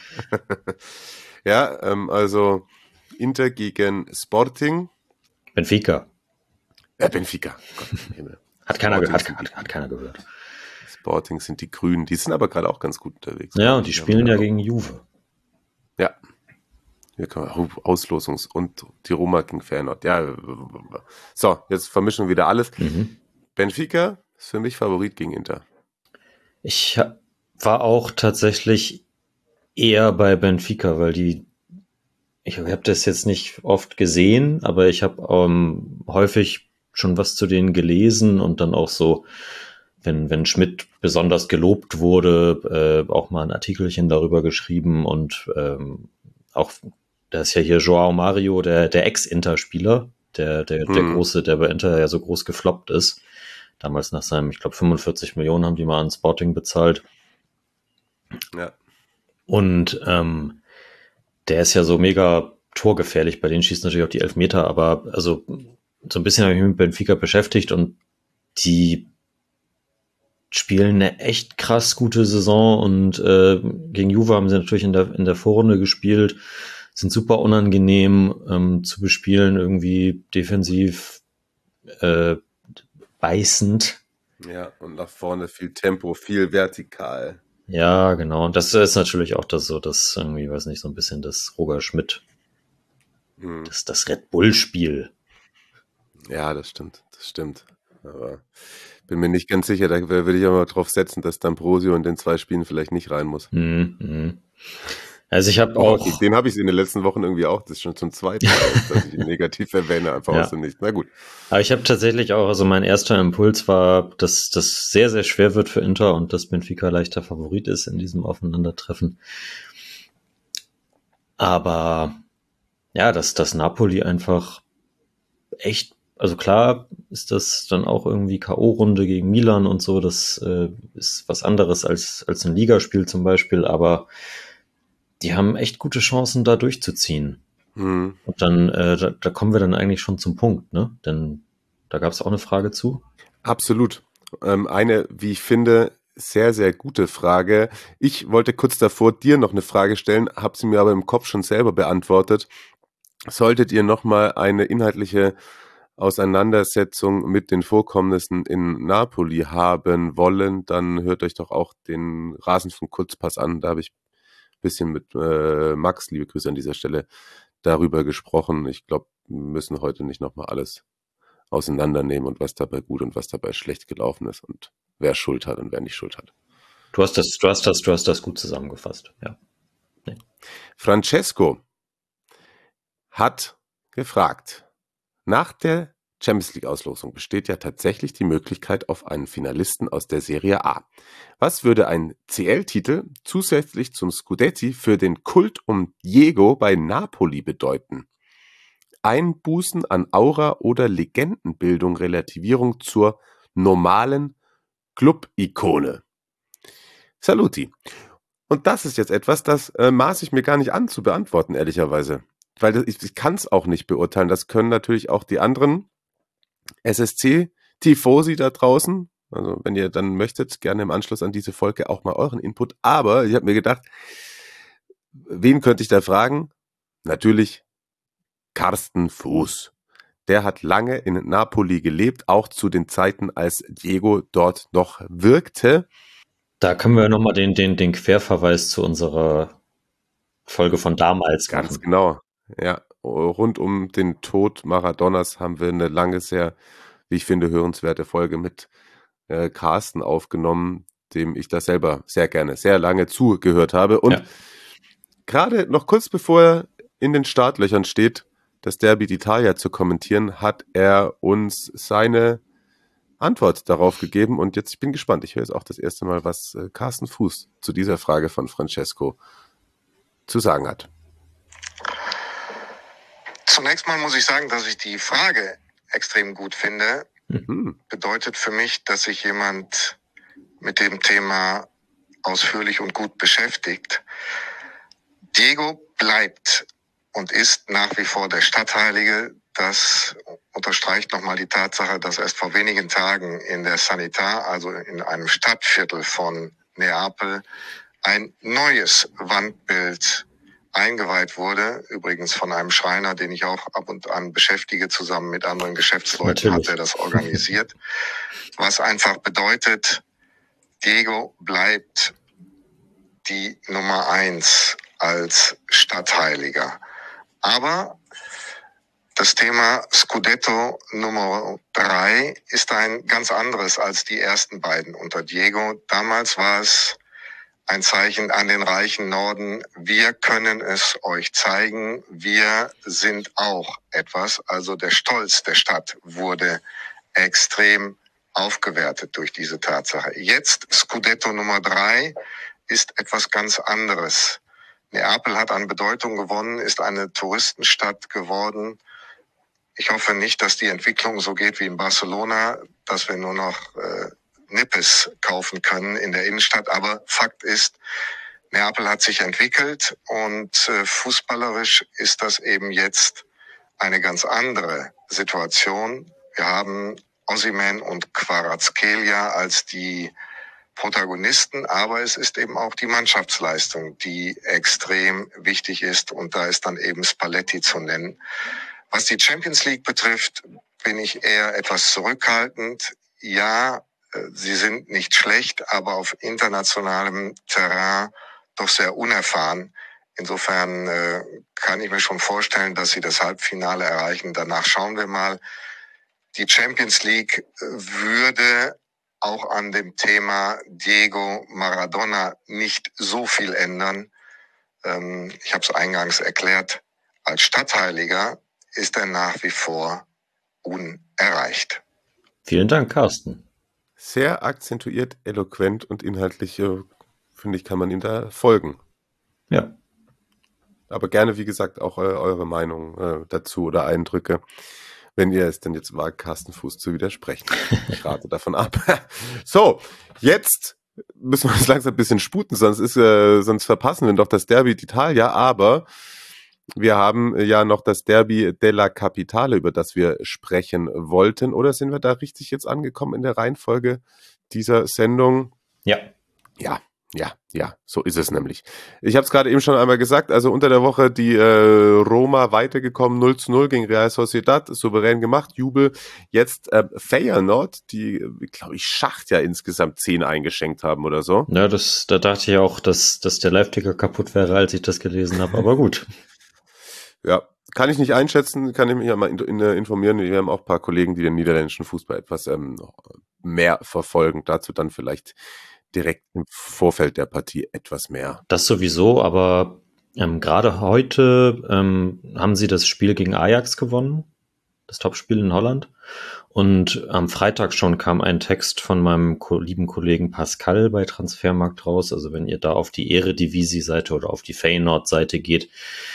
ja, ähm, also Inter gegen Sporting. Benfica. Ja, Benfica. Gott, hat, keiner ge- hat, hat, hat keiner gehört. Sporting sind die Grünen. Die sind aber gerade auch ganz gut unterwegs. Ja, und die spielen ja gegen Juve. Ja. Hier kann man Auslosungs- und die Roma gegen Feyenoord. Ja. So, jetzt vermischen wir wieder alles. Mhm. Benfica ist für mich Favorit gegen Inter. Ich war auch tatsächlich eher bei Benfica, weil die, ich habe das jetzt nicht oft gesehen, aber ich habe ähm, häufig schon was zu denen gelesen und dann auch so, wenn, wenn Schmidt besonders gelobt wurde, äh, auch mal ein Artikelchen darüber geschrieben und ähm, auch, da ist ja hier Joao Mario, der, der Ex-Inter-Spieler, der, der, der hm. große, der bei Inter ja so groß gefloppt ist. Damals nach seinem, ich glaube, fünfundvierzig Millionen haben die mal an Sporting bezahlt. Ja. Und ähm, der ist ja so mega torgefährlich, bei denen schießt natürlich auch die Elfmeter, aber also so ein bisschen habe ich mich mit Benfica beschäftigt und die spielen eine echt krass gute Saison und äh, gegen Juve haben sie natürlich in der, in der Vorrunde gespielt, sind super unangenehm ähm, zu bespielen, irgendwie defensiv äh, beißend. Ja, und nach vorne viel Tempo, viel vertikal. Ja, genau. Und das ist natürlich auch das so, das irgendwie, weiß nicht, so ein bisschen das Roger Schmidt, hm. das, das Red Bull-Spiel. Ja, das stimmt, das stimmt. Aber bin mir nicht ganz sicher, da würde ich aber drauf setzen, dass D'Ambrosio in den zwei Spielen vielleicht nicht rein muss. Mhm. Also ich habe auch... Oh, den habe ich in den letzten Wochen irgendwie auch, das ist schon zum zweiten Mal, dass ich ihn negativ erwähne, einfach ja. aus dem Nichts. Na gut. Aber ich habe tatsächlich auch, also mein erster Impuls war, dass das sehr, sehr schwer wird für Inter und dass Benfica leichter Favorit ist in diesem Aufeinandertreffen. Aber ja, dass das Napoli einfach echt, also klar ist das dann auch irgendwie K O-Runde gegen Milan und so, das äh, ist was anderes als, als ein Ligaspiel zum Beispiel, aber die haben echt gute Chancen, da durchzuziehen. Hm. Und dann, äh, da, da kommen wir dann eigentlich schon zum Punkt, ne? Denn da gab es auch eine Frage zu. Absolut. Ähm, eine, wie ich finde, sehr, sehr gute Frage. Ich wollte kurz davor dir noch eine Frage stellen, habe sie mir aber im Kopf schon selber beantwortet. Solltet ihr nochmal eine inhaltliche Auseinandersetzung mit den Vorkommnissen in Napoli haben wollen, dann hört euch doch auch den Rasenfunk Kurzpass an. Da habe ich ein bisschen mit äh, Max, liebe Grüße an dieser Stelle, darüber gesprochen. Ich glaube, wir müssen heute nicht nochmal alles auseinandernehmen und was dabei gut und was dabei schlecht gelaufen ist und wer Schuld hat und wer nicht Schuld hat. Du hast das, du hast das, du hast das gut zusammengefasst, ja. Nee. Francesco hat gefragt, nach der Champions League Auslosung besteht ja tatsächlich die Möglichkeit auf einen Finalisten aus der Serie A. Was würde ein C L-Titel zusätzlich zum Scudetti für den Kult um Diego bei Napoli bedeuten? Einbußen an Aura oder Legendenbildung, Relativierung zur normalen Club-Ikone. Saluti. Und das ist jetzt etwas, das äh, maß ich mir gar nicht an zu beantworten, ehrlicherweise. Weil das, ich, ich kann es auch nicht beurteilen. Das können natürlich auch die anderen S S C-Tifosi da draußen. Also wenn ihr dann möchtet, gerne im Anschluss an diese Folge auch mal euren Input. Aber ich habe mir gedacht, wen könnte ich da fragen? Natürlich Carsten Fuß. der hat lange in Napoli gelebt, auch zu den Zeiten, als Diego dort noch wirkte. Da können wir nochmal den, den, den Querverweis zu unserer Folge von damals Ganz machen. genau, ja. Rund um den Tod Maradonas haben wir eine lange, sehr, wie ich finde, hörenswerte Folge mit äh, Carsten aufgenommen, dem ich da selber sehr gerne, sehr lange zugehört habe. Und ja. gerade noch kurz bevor er in den Startlöchern steht, das Derby d'Italia zu kommentieren, hat er uns seine Antwort darauf gegeben. Und jetzt, ich bin gespannt, ich höre jetzt auch das erste Mal, was äh, Carsten Fuß zu dieser Frage von Francesco zu sagen hat. Zunächst mal muss ich sagen, dass ich die Frage extrem gut finde. Mhm. Bedeutet für mich, dass sich jemand mit dem Thema ausführlich und gut beschäftigt. Diego bleibt und ist nach wie vor der Stadtheilige. Das unterstreicht nochmal die Tatsache, dass erst vor wenigen Tagen in der Sanità, also in einem Stadtviertel von Neapel, ein neues Wandbild eingeweiht wurde, übrigens von einem Schreiner, den ich auch ab und an beschäftige, zusammen mit anderen Geschäftsleuten. Natürlich hat er das organisiert, was einfach bedeutet, Diego bleibt die Nummer eins als Stadtheiliger. Aber das Thema Scudetto Nummer drei ist ein ganz anderes als die ersten beiden unter Diego. Damals war es ein Zeichen an den reichen Norden, wir können es euch zeigen, wir sind auch etwas. Also der Stolz der Stadt wurde extrem aufgewertet durch diese Tatsache. Jetzt Scudetto Nummer drei ist etwas ganz anderes. Neapel hat an Bedeutung gewonnen, ist eine Touristenstadt geworden. Ich hoffe nicht, dass die Entwicklung so geht wie in Barcelona, dass wir nur noch äh, Nippes kaufen können in der Innenstadt. Aber Fakt ist, Neapel hat sich entwickelt und äh, fußballerisch ist das eben jetzt eine ganz andere Situation. Wir haben Osimhen und Kvaratskhelia als die Protagonisten, aber es ist eben auch die Mannschaftsleistung, die extrem wichtig ist und da ist dann eben Spalletti zu nennen. Was die Champions League betrifft, bin ich eher etwas zurückhaltend. Ja, sie sind nicht schlecht, aber auf internationalem Terrain doch sehr unerfahren. Insofern äh, kann ich mir schon vorstellen, dass sie das Halbfinale erreichen. Danach schauen wir mal. Die Champions League würde auch an dem Thema Diego Maradona nicht so viel ändern. Ähm, ich habe es eingangs erklärt, als Stadtheiliger ist er nach wie vor unerreicht. Vielen Dank, Carsten. Sehr akzentuiert, eloquent und inhaltlich, äh, finde ich, kann man ihm da folgen. Ja. Aber gerne, wie gesagt, auch äh, eure Meinung äh, dazu oder Eindrücke, wenn ihr es denn jetzt wagt, Carsten Fuß zu widersprechen. Ich rate davon ab. So, jetzt müssen wir uns langsam ein bisschen sputen, sonst ist, äh, sonst verpassen wir doch das Derby d'Italia, aber wir haben ja noch das Derby della Capitale, über das wir sprechen wollten. Oder sind wir da richtig jetzt angekommen in der Reihenfolge dieser Sendung? Ja. Ja, ja, ja, so ist es nämlich. Ich habe es gerade eben schon einmal gesagt, also unter der Woche die äh, Roma weitergekommen, null zu null gegen Real Sociedad, souverän gemacht, Jubel. Jetzt äh, Feyenoord, die, glaube ich, Schacht ja insgesamt zehn eingeschenkt haben oder so. Ja, das, da dachte ich auch, dass, dass der Live-Ticker kaputt wäre, als ich das gelesen habe, aber gut. Ja, kann ich nicht einschätzen, kann ich mich ja mal in, in, informieren. Wir haben auch ein paar Kollegen, die den niederländischen Fußball etwas ähm, mehr verfolgen. Dazu dann vielleicht direkt im Vorfeld der Partie etwas mehr. Das sowieso, aber ähm, gerade heute ähm, haben sie das Spiel gegen Ajax gewonnen, das Topspiel in Holland. Und am Freitag schon kam ein Text von meinem ko- lieben Kollegen Pascal bei Transfermarkt raus. Also wenn ihr da auf die Eredivisie-Seite oder auf die Feyenoord-Seite geht,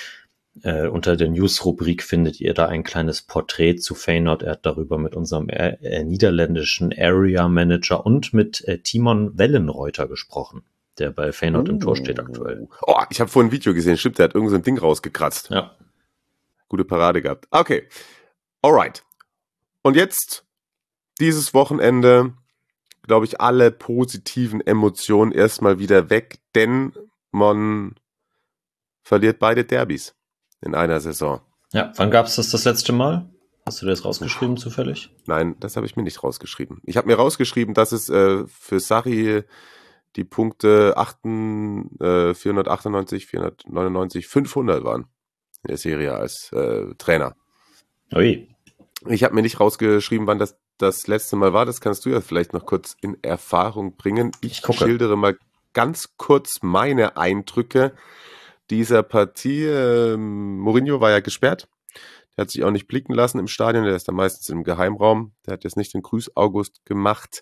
Äh, unter der News-Rubrik findet ihr da ein kleines Porträt zu Feyenoord. Er hat darüber mit unserem äh, äh, niederländischen Area-Manager und mit äh, Timon Wellenreuter gesprochen, der bei Feyenoord oh. im Tor steht aktuell. Oh, ich habe vorhin ein Video gesehen, stimmt, der hat irgend so ein Ding rausgekratzt. Ja. Gute Parade gehabt. Okay, alright. Und jetzt, dieses Wochenende, glaube ich, alle positiven Emotionen erstmal wieder weg, denn man verliert beide Derbys in einer Saison. Ja, wann gab es das das letzte Mal? Hast du das rausgeschrieben zufällig? Nein, das habe ich mir nicht rausgeschrieben. Ich habe mir rausgeschrieben, dass es äh, für Sarri die Punkte achten, äh, vierhundertachtundneunzig, vierhundertneunundneunzig, fünfhundert waren in der Serie als äh, Trainer. Ui. Ich habe mir nicht rausgeschrieben, wann das das letzte Mal war. Das kannst du ja vielleicht noch kurz in Erfahrung bringen. Ich, ich schildere mal ganz kurz meine Eindrücke dieser Partie. Ähm, Mourinho war ja gesperrt. Der hat sich auch nicht blicken lassen im Stadion. Der ist da meistens im Geheimraum. Der hat jetzt nicht den Grüß August gemacht.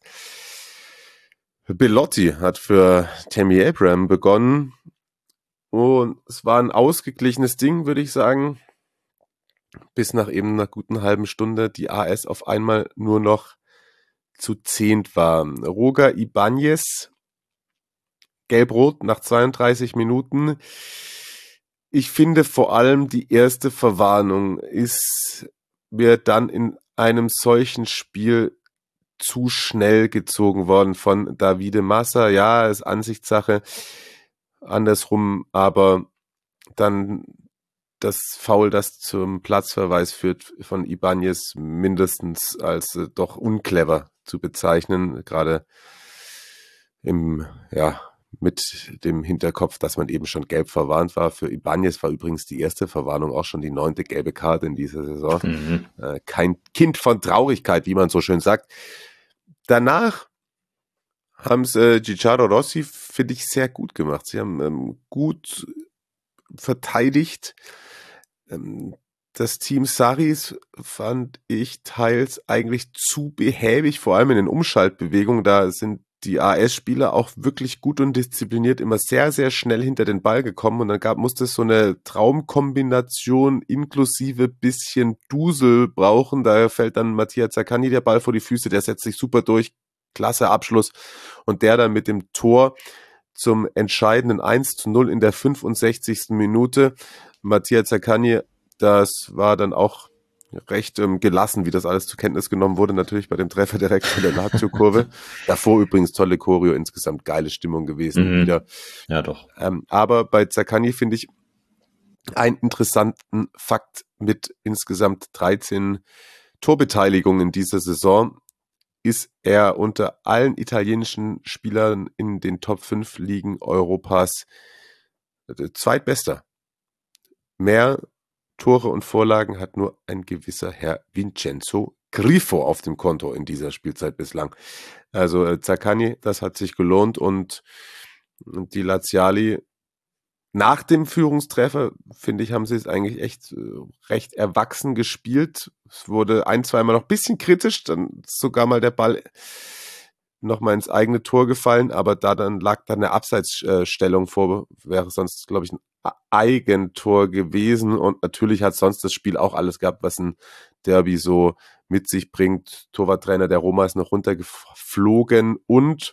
Belotti hat für Tammy Abraham begonnen. Und es war ein ausgeglichenes Ding, würde ich sagen. Bis nach eben einer guten halben Stunde die A S auf einmal nur noch zu zehnt war. Roger Ibáñez, gelb-rot nach zweiunddreißig Minuten. Ich finde vor allem die erste Verwarnung ist mir dann in einem solchen Spiel zu schnell gezogen worden von Davide Massa. Ja, ist Ansichtssache, andersrum, aber dann das Foul, das zum Platzverweis führt, von Ibáñez mindestens als äh, doch unclever zu bezeichnen, gerade im, ja, mit dem Hinterkopf, dass man eben schon gelb verwarnt war. Für Ibáñez war übrigens die erste Verwarnung auch schon die neunte gelbe Karte in dieser Saison. Mhm. Äh, kein Kind von Traurigkeit, wie man so schön sagt. Danach haben es äh, Guijarro Rossi, finde ich, sehr gut gemacht. Sie haben ähm, gut verteidigt. Ähm, das Team Sarris fand ich teils eigentlich zu behäbig, vor allem in den Umschaltbewegungen. Da sind die A S-Spieler auch wirklich gut und diszipliniert immer sehr, sehr schnell hinter den Ball gekommen. Und dann gab, musste es so eine Traumkombination inklusive bisschen Dusel brauchen. Da fällt dann Mattia Zaccagni der Ball vor die Füße, der setzt sich super durch. Klasse Abschluss. Und der dann mit dem Tor zum entscheidenden eins zu null in der fünfundsechzigsten Minute. Mattia Zaccagni, das war dann auch recht ähm, gelassen, wie das alles zur Kenntnis genommen wurde, natürlich bei dem Treffer direkt von der Lazio-Kurve. Davor übrigens tolle Choreo, insgesamt geile Stimmung gewesen. Mhm. Wieder. Ja, doch. Ähm, aber bei Zaccagni finde ich einen interessanten Fakt mit insgesamt dreizehn Torbeteiligungen in dieser Saison. Ist er unter allen italienischen Spielern in den Top fünf Ligen Europas zweitbester. Mehr Tore und Vorlagen hat nur ein gewisser Herr Vincenzo Grifo auf dem Konto in dieser Spielzeit bislang. Also äh, Zaccagni, das hat sich gelohnt und, und die Laziali nach dem Führungstreffer, finde ich, haben sie es eigentlich echt äh, recht erwachsen gespielt. Es wurde ein, zweimal noch ein bisschen kritisch, dann sogar mal der Ball nochmal ins eigene Tor gefallen, aber da dann lag dann eine Abseitsstellung vor, wäre sonst, glaube ich, ein Eigentor gewesen und natürlich hat sonst das Spiel auch alles gehabt, was ein Derby so mit sich bringt. Torwarttrainer der Roma ist noch runtergeflogen und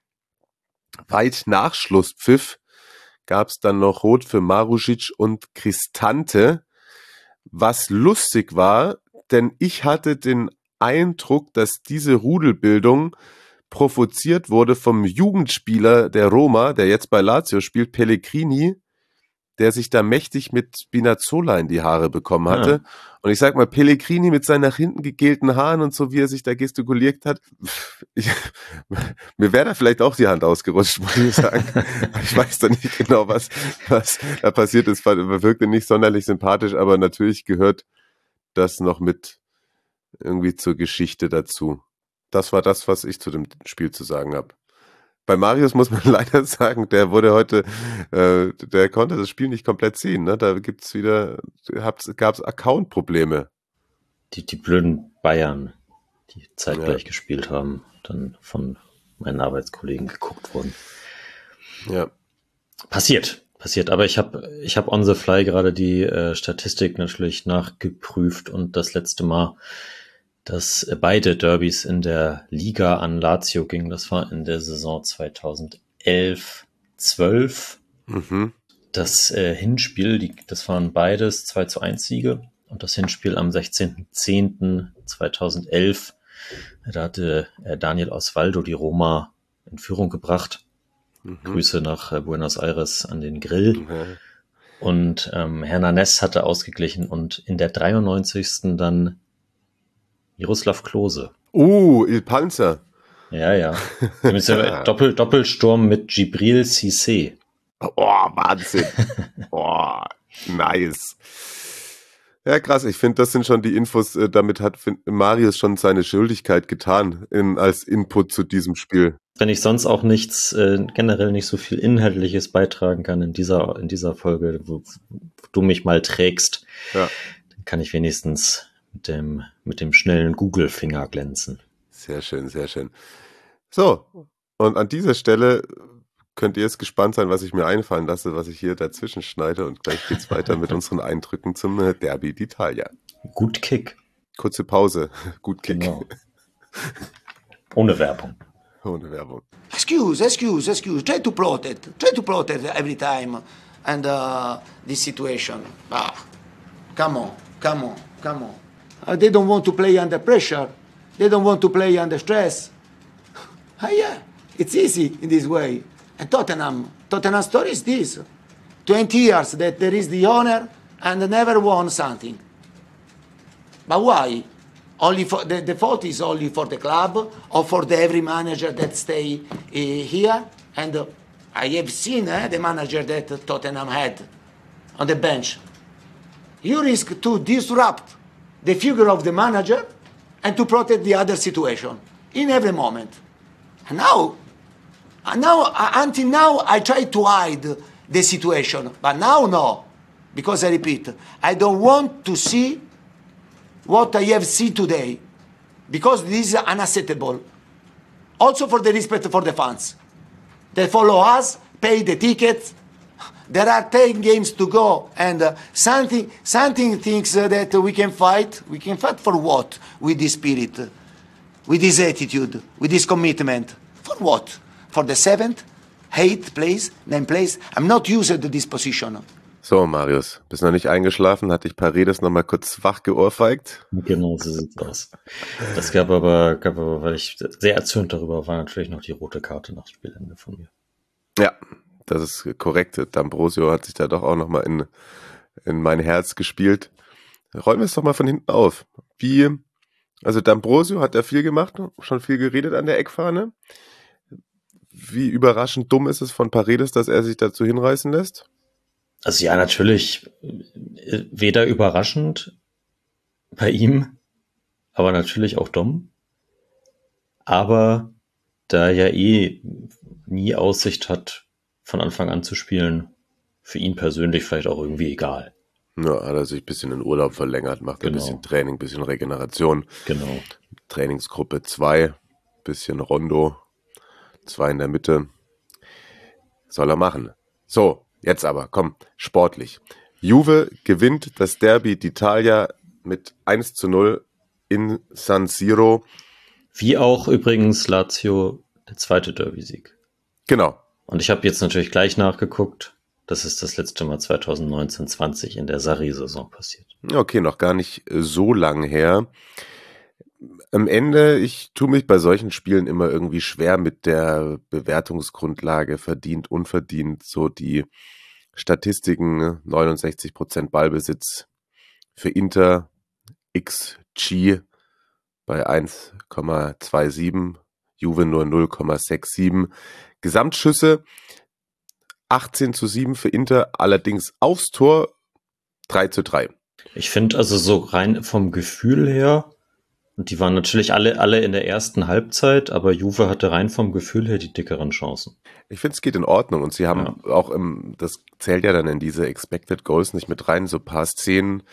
weit nach Schlusspfiff gab es dann noch Rot für Marušić und Cristante, was lustig war, denn ich hatte den Eindruck, dass diese Rudelbildung provoziert wurde vom Jugendspieler der Roma, der jetzt bei Lazio spielt, Pellegrini, der sich da mächtig mit Spinazzola in die Haare bekommen hatte. Ja. Und ich sag mal, Pellegrini mit seinen nach hinten gegelten Haaren und so, wie er sich da gestikuliert hat, ich, mir wäre da vielleicht auch die Hand ausgerutscht, muss ich sagen. Ich weiß da nicht genau, was, was da passiert ist. Er wirkte nicht sonderlich sympathisch, aber natürlich gehört das noch mit irgendwie zur Geschichte dazu. Das war das, was ich zu dem Spiel zu sagen habe. Bei Marius muss man leider sagen, der wurde heute, äh, der konnte das Spiel nicht komplett sehen. Ne? Da gibt's wieder, gab es Account-Probleme. Die, die blöden Bayern, die zeitgleich ja. gespielt haben, dann von meinen Arbeitskollegen geguckt wurden. Ja. Passiert, passiert. Aber ich habe ich hab on the fly gerade die äh, Statistik natürlich nachgeprüft und das letzte Mal, dass beide Derbys in der Liga an Lazio gingen. Das war in der Saison zweitausendelf zwölf. Mhm. Das äh, Hinspiel, die, das waren beides zwei zu eins Siege. Und das Hinspiel am sechzehnten zehnten zweitausendelf, da hatte äh, Daniel Osvaldo die Roma in Führung gebracht. Mhm. Grüße nach äh, Buenos Aires an den Grill. Mhm. Und ähm, Hernanes hatte ausgeglichen und in der dreiundneunzigsten dann Miroslav Klose. Uh, Il Panzer. Ja, ja. ja Doppel, Doppelsturm mit Djibril Cissé. Oh, Wahnsinn. Oh, nice. Ja, krass. Ich finde, das sind schon die Infos. Äh, damit hat find, Marius schon seine Schuldigkeit getan in, als Input zu diesem Spiel. Wenn ich sonst auch nichts, äh, generell nicht so viel Inhaltliches beitragen kann in dieser, in dieser Folge, wo, wo du mich mal trägst, ja. dann kann ich wenigstens mit dem, mit dem schnellen Google-Finger glänzen. Sehr schön, sehr schön. So, und an dieser Stelle könnt ihr jetzt gespannt sein, was ich mir einfallen lasse, was ich hier dazwischen schneide, und gleich geht's weiter mit unseren Eindrücken zum Derby d'Italia. Gut Kick. Kurze Pause. Gut Kick. Genau. Ohne Werbung. Ohne Werbung. Excuse, excuse, excuse. Try to protect. Try to protect every time. And uh, this situation. Ah, come on, come on, come on. Uh, they don't want to play under pressure. They don't want to play under stress. Ah, yeah, it's easy in this way. And Tottenham, Tottenham story is this. twenty years that there is the owner and never won something. But why? Only for the, the fault is only for the club or for the every manager that stay uh, here? And uh, I have seen uh, the manager that Tottenham had on the bench. You risk to disrupt the figure of the manager and to protect the other situation in every moment. And now, and now uh, until now, I try to hide the situation, but now no, because I repeat, I don't want to see what I have seen today, because this is unacceptable. Also for the respect for the fans. They follow us, pay the tickets. There are ten games to go, and uh, something, something thinks uh, that we can fight. We can fight for what? With this spirit, with this attitude, with this commitment. For what? For the seventh, eighth place, ninth place? I'm not used to this position. So, Marius, bist noch nicht eingeschlafen? Hat dich Paredes noch mal kurz wach geohrfeigt? Genau, so sieht's aus. Das gab aber, gab aber, weil ich sehr erzürnt darüber war, natürlich noch die rote Karte nach Spielende von mir. Ja, das ist korrekt. D'Ambrosio hat sich da doch auch noch mal in, in mein Herz gespielt. Räumen wir es doch mal von hinten auf. Wie, also D'Ambrosio hat ja viel gemacht, schon viel geredet an der Eckfahne. Wie überraschend dumm ist es von Paredes, dass er sich dazu hinreißen lässt? Also ja, natürlich weder überraschend bei ihm, aber natürlich auch dumm. Aber da er ja eh nie Aussicht hat, von Anfang an zu spielen, für ihn persönlich vielleicht auch irgendwie egal. Ja, hat er sich ein bisschen in Urlaub verlängert, macht genau. Ein bisschen Training, ein bisschen Regeneration. Genau. Trainingsgruppe zwei, bisschen Rondo, zwei in der Mitte. Soll er machen. So. Jetzt aber, komm, sportlich. Juve gewinnt das Derby d'Italia mit eins zu null in San Siro. Wie auch übrigens Lazio der zweite Derby-Sieg. Genau. Und ich habe jetzt natürlich gleich nachgeguckt. Das ist das letzte Mal zwanzig neunzehn zwanzig in der Sarri-Saison passiert. Okay, noch gar nicht so lang her. Am Ende, ich tue mich bei solchen Spielen immer irgendwie schwer mit der Bewertungsgrundlage, verdient, unverdient, so die Statistiken, neunundsechzig Prozent Ballbesitz für Inter, X G bei eins Komma siebenundzwanzig, Juve nur null Komma siebenundsechzig, Gesamtschüsse achtzehn zu sieben für Inter, allerdings aufs Tor drei zu drei. Ich finde also so rein vom Gefühl her, und die waren natürlich alle, alle in der ersten Halbzeit, aber Juve hatte rein vom Gefühl her die dickeren Chancen. Ich finde, es geht in Ordnung, und sie haben ja auch, im, das zählt ja dann in diese Expected Goals nicht mit rein, so ein paar Szenen,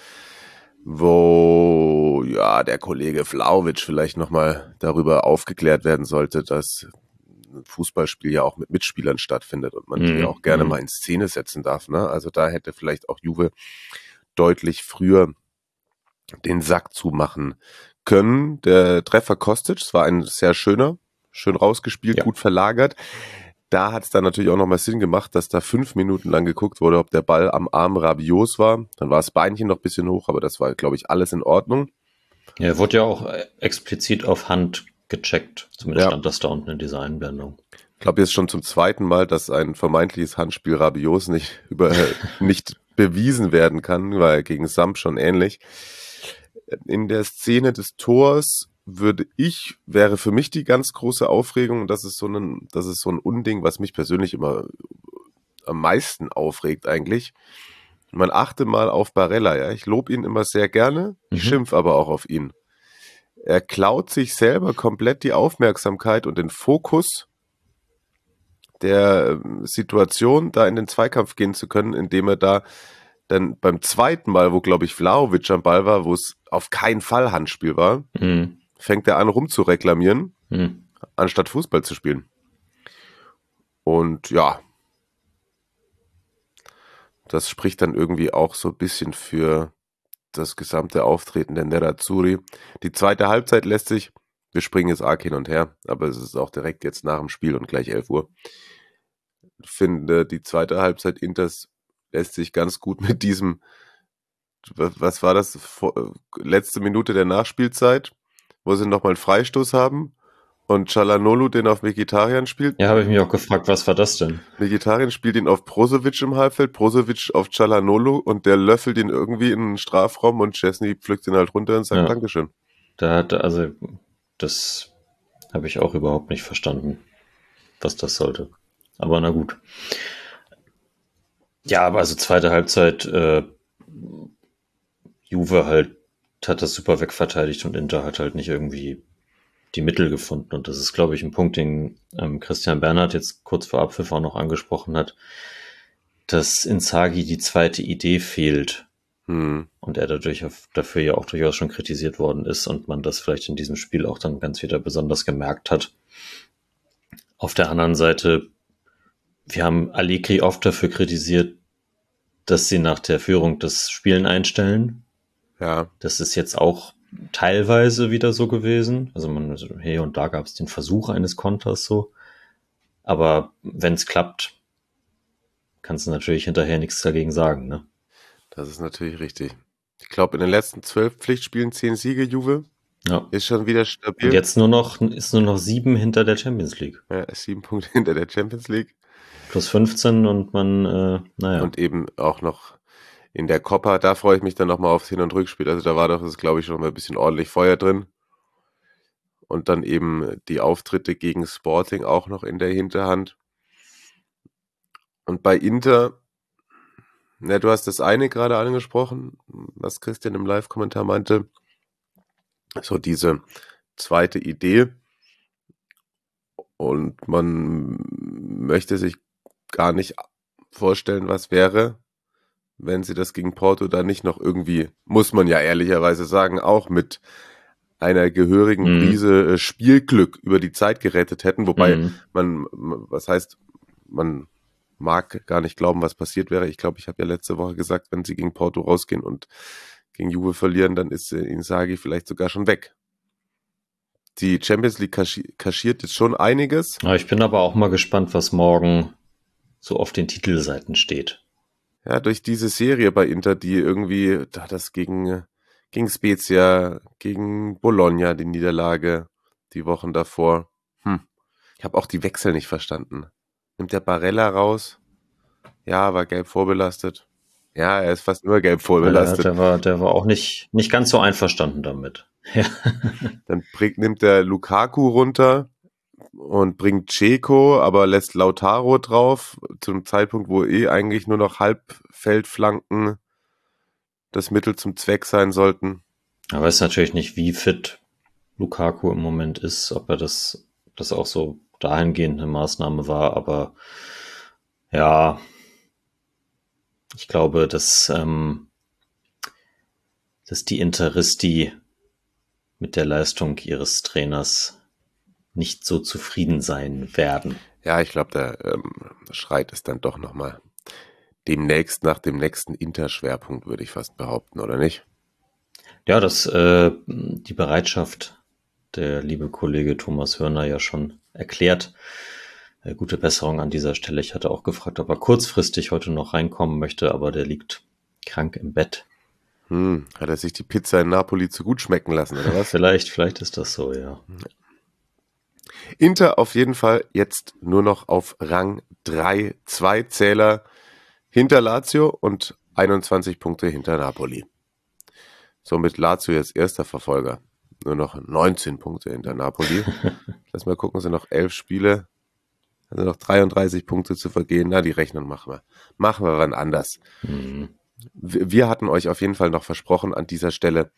wo ja der Kollege Vlahovic vielleicht nochmal darüber aufgeklärt werden sollte, dass ein Fußballspiel ja auch mit Mitspielern stattfindet und man mhm. die auch gerne mhm. mal in Szene setzen darf. Ne? Also da hätte vielleicht auch Juve deutlich früher den Sack zumachen können. Der Treffer Kostic, es war ein sehr schöner, schön rausgespielt, ja. gut verlagert. Da hat es dann natürlich auch nochmal Sinn gemacht, dass da fünf Minuten lang geguckt wurde, ob der Ball am Arm Rabios war. Dann war das Beinchen noch ein bisschen hoch, aber das war, glaube ich, alles in Ordnung. Ja, wurde ja auch explizit auf Hand gecheckt. Zumindest ja. stand das da unten in dieser Einblendung. Ich glaube jetzt schon zum zweiten Mal, dass ein vermeintliches Handspiel Rabios nicht, über, nicht bewiesen werden kann, weil gegen Samp schon ähnlich. in der Szene des Tors würde ich, wäre für mich die ganz große Aufregung, und das ist so ein, das ist so ein Unding, was mich persönlich immer am meisten aufregt eigentlich. Man achte mal auf Barella, ja. Ich lobe ihn immer sehr gerne, ich mhm. schimpf aber auch auf ihn. Er klaut sich selber komplett die Aufmerksamkeit und den Fokus der Situation, da in den Zweikampf gehen zu können, indem er da dann beim zweiten Mal, wo, glaube ich, Vlahovic am Ball war, wo es auf keinen Fall Handspiel war, mhm. fängt er an rumzureklamieren, mhm. anstatt Fußball zu spielen. Und ja, das spricht dann irgendwie auch so ein bisschen für das gesamte Auftreten der Nerazzurri. Die zweite Halbzeit lässt sich, wir springen jetzt arg hin und her, aber es ist auch direkt jetzt nach dem Spiel und gleich elf Uhr. Ich finde, die zweite Halbzeit Inters lässt sich ganz gut mit diesem, was war das, letzte Minute der Nachspielzeit, wo sie nochmal einen Freistoß haben und Çalhanoğlu den auf Mkhitaryan spielt. Ja, habe ich mich auch gefragt, was war das denn? Mkhitaryan spielt ihn auf Brozovic im Halbfeld, Brozovic auf Çalhanoğlu und der löffelt ihn irgendwie in den Strafraum und Szczęsny pflückt ihn halt runter und sagt ja. Dankeschön. Da hat, also, das habe ich auch überhaupt nicht verstanden, was das sollte. Aber na gut. Ja, aber also zweite Halbzeit, äh, Juve halt hat das super wegverteidigt und Inter hat halt nicht irgendwie die Mittel gefunden. Und das ist, glaube ich, ein Punkt, den ähm, Christian Bernhard jetzt kurz vor Abpfiff auch noch angesprochen hat, dass Inzaghi die zweite Idee fehlt. Hm. Und er dadurch auf, dafür ja auch durchaus schon kritisiert worden ist und man das vielleicht in diesem Spiel auch dann ganz wieder besonders gemerkt hat. Auf der anderen Seite, wir haben Allegri oft dafür kritisiert, dass sie nach der Führung das Spielen einstellen. Ja. Das ist jetzt auch teilweise wieder so gewesen. Also man, hier und da gab es den Versuch eines Konters so. Aber wenn es klappt, kannst du natürlich hinterher nichts dagegen sagen, ne? Das ist natürlich richtig. Ich glaube, in den letzten zwölf Pflichtspielen zehn Siege, Juve. Ja. Ist schon wieder stabil. Und jetzt nur noch, ist nur noch sieben hinter der Champions League. Ja, sieben Punkte hinter der Champions League. Plus fünfzehn und man, äh, naja. Und eben auch noch in der Copa, da freue ich mich dann nochmal aufs Hin- und Rückspiel. Also da war doch, das glaube ich, schon mal ein bisschen ordentlich Feuer drin. Und dann eben die Auftritte gegen Sporting auch noch in der Hinterhand. Und bei Inter, na, du hast das eine gerade angesprochen, was Christian im Live-Kommentar meinte, so diese zweite Idee. Und man möchte sich gar nicht vorstellen, was wäre, wenn sie das gegen Porto dann nicht noch irgendwie, muss man ja ehrlicherweise sagen, auch mit einer gehörigen mhm. Prise Spielglück über die Zeit gerettet hätten. Wobei mhm. man, was heißt, man mag gar nicht glauben, was passiert wäre. Ich glaube, ich habe ja letzte Woche gesagt, wenn sie gegen Porto rausgehen und gegen Juve verlieren, dann ist Inzaghi vielleicht sogar schon weg. Die Champions League kaschi- kaschiert jetzt schon einiges. Ja, ich bin aber auch mal gespannt, was morgen so auf den Titelseiten steht. Ja, durch diese Serie bei Inter, die irgendwie, da das gegen, gegen Spezia, gegen Bologna, die Niederlage, die Wochen davor. Hm. Ich habe auch die Wechsel nicht verstanden. Nimmt der Barella raus? Ja, war gelb vorbelastet. Ja, er ist fast immer gelb vorbelastet. Ja, der war, der war auch nicht, nicht ganz so einverstanden damit. Ja. Dann bringt, nimmt der Lukaku runter und bringt Dzeko, aber lässt Lautaro drauf, zum Zeitpunkt, wo eh eigentlich nur noch Halbfeldflanken das Mittel zum Zweck sein sollten. Er weiß natürlich nicht, wie fit Lukaku im Moment ist, ob er das, das auch so dahingehend eine Maßnahme war, aber ja, ich glaube, dass, ähm, dass die Interisti mit der Leistung ihres Trainers nicht so zufrieden sein werden. Ja, ich glaube, da ähm, schreit es dann doch nochmal demnächst nach dem nächsten Inter-Schwerpunkt, würde ich fast behaupten, oder nicht? Ja, dass äh, die Bereitschaft der liebe Kollege Thomas Hörner ja schon erklärt. Äh, gute Besserung an dieser Stelle. Ich hatte auch gefragt, ob er kurzfristig heute noch reinkommen möchte, aber der liegt krank im Bett. Hm, hat er sich die Pizza in Napoli zu gut schmecken lassen, oder was? vielleicht, vielleicht ist das so, ja. Inter auf jeden Fall jetzt nur noch auf Rang drei, zwei Zähler hinter Lazio und einundzwanzig Punkte hinter Napoli. Somit Lazio jetzt erster Verfolger. Nur noch neunzehn Punkte hinter Napoli. Lass mal gucken, sind noch elf Spiele. Also noch dreiunddreißig Punkte zu vergehen. Na, die Rechnung machen wir. Machen wir wann anders. Mhm. Wir hatten euch auf jeden Fall noch versprochen an dieser Stelle,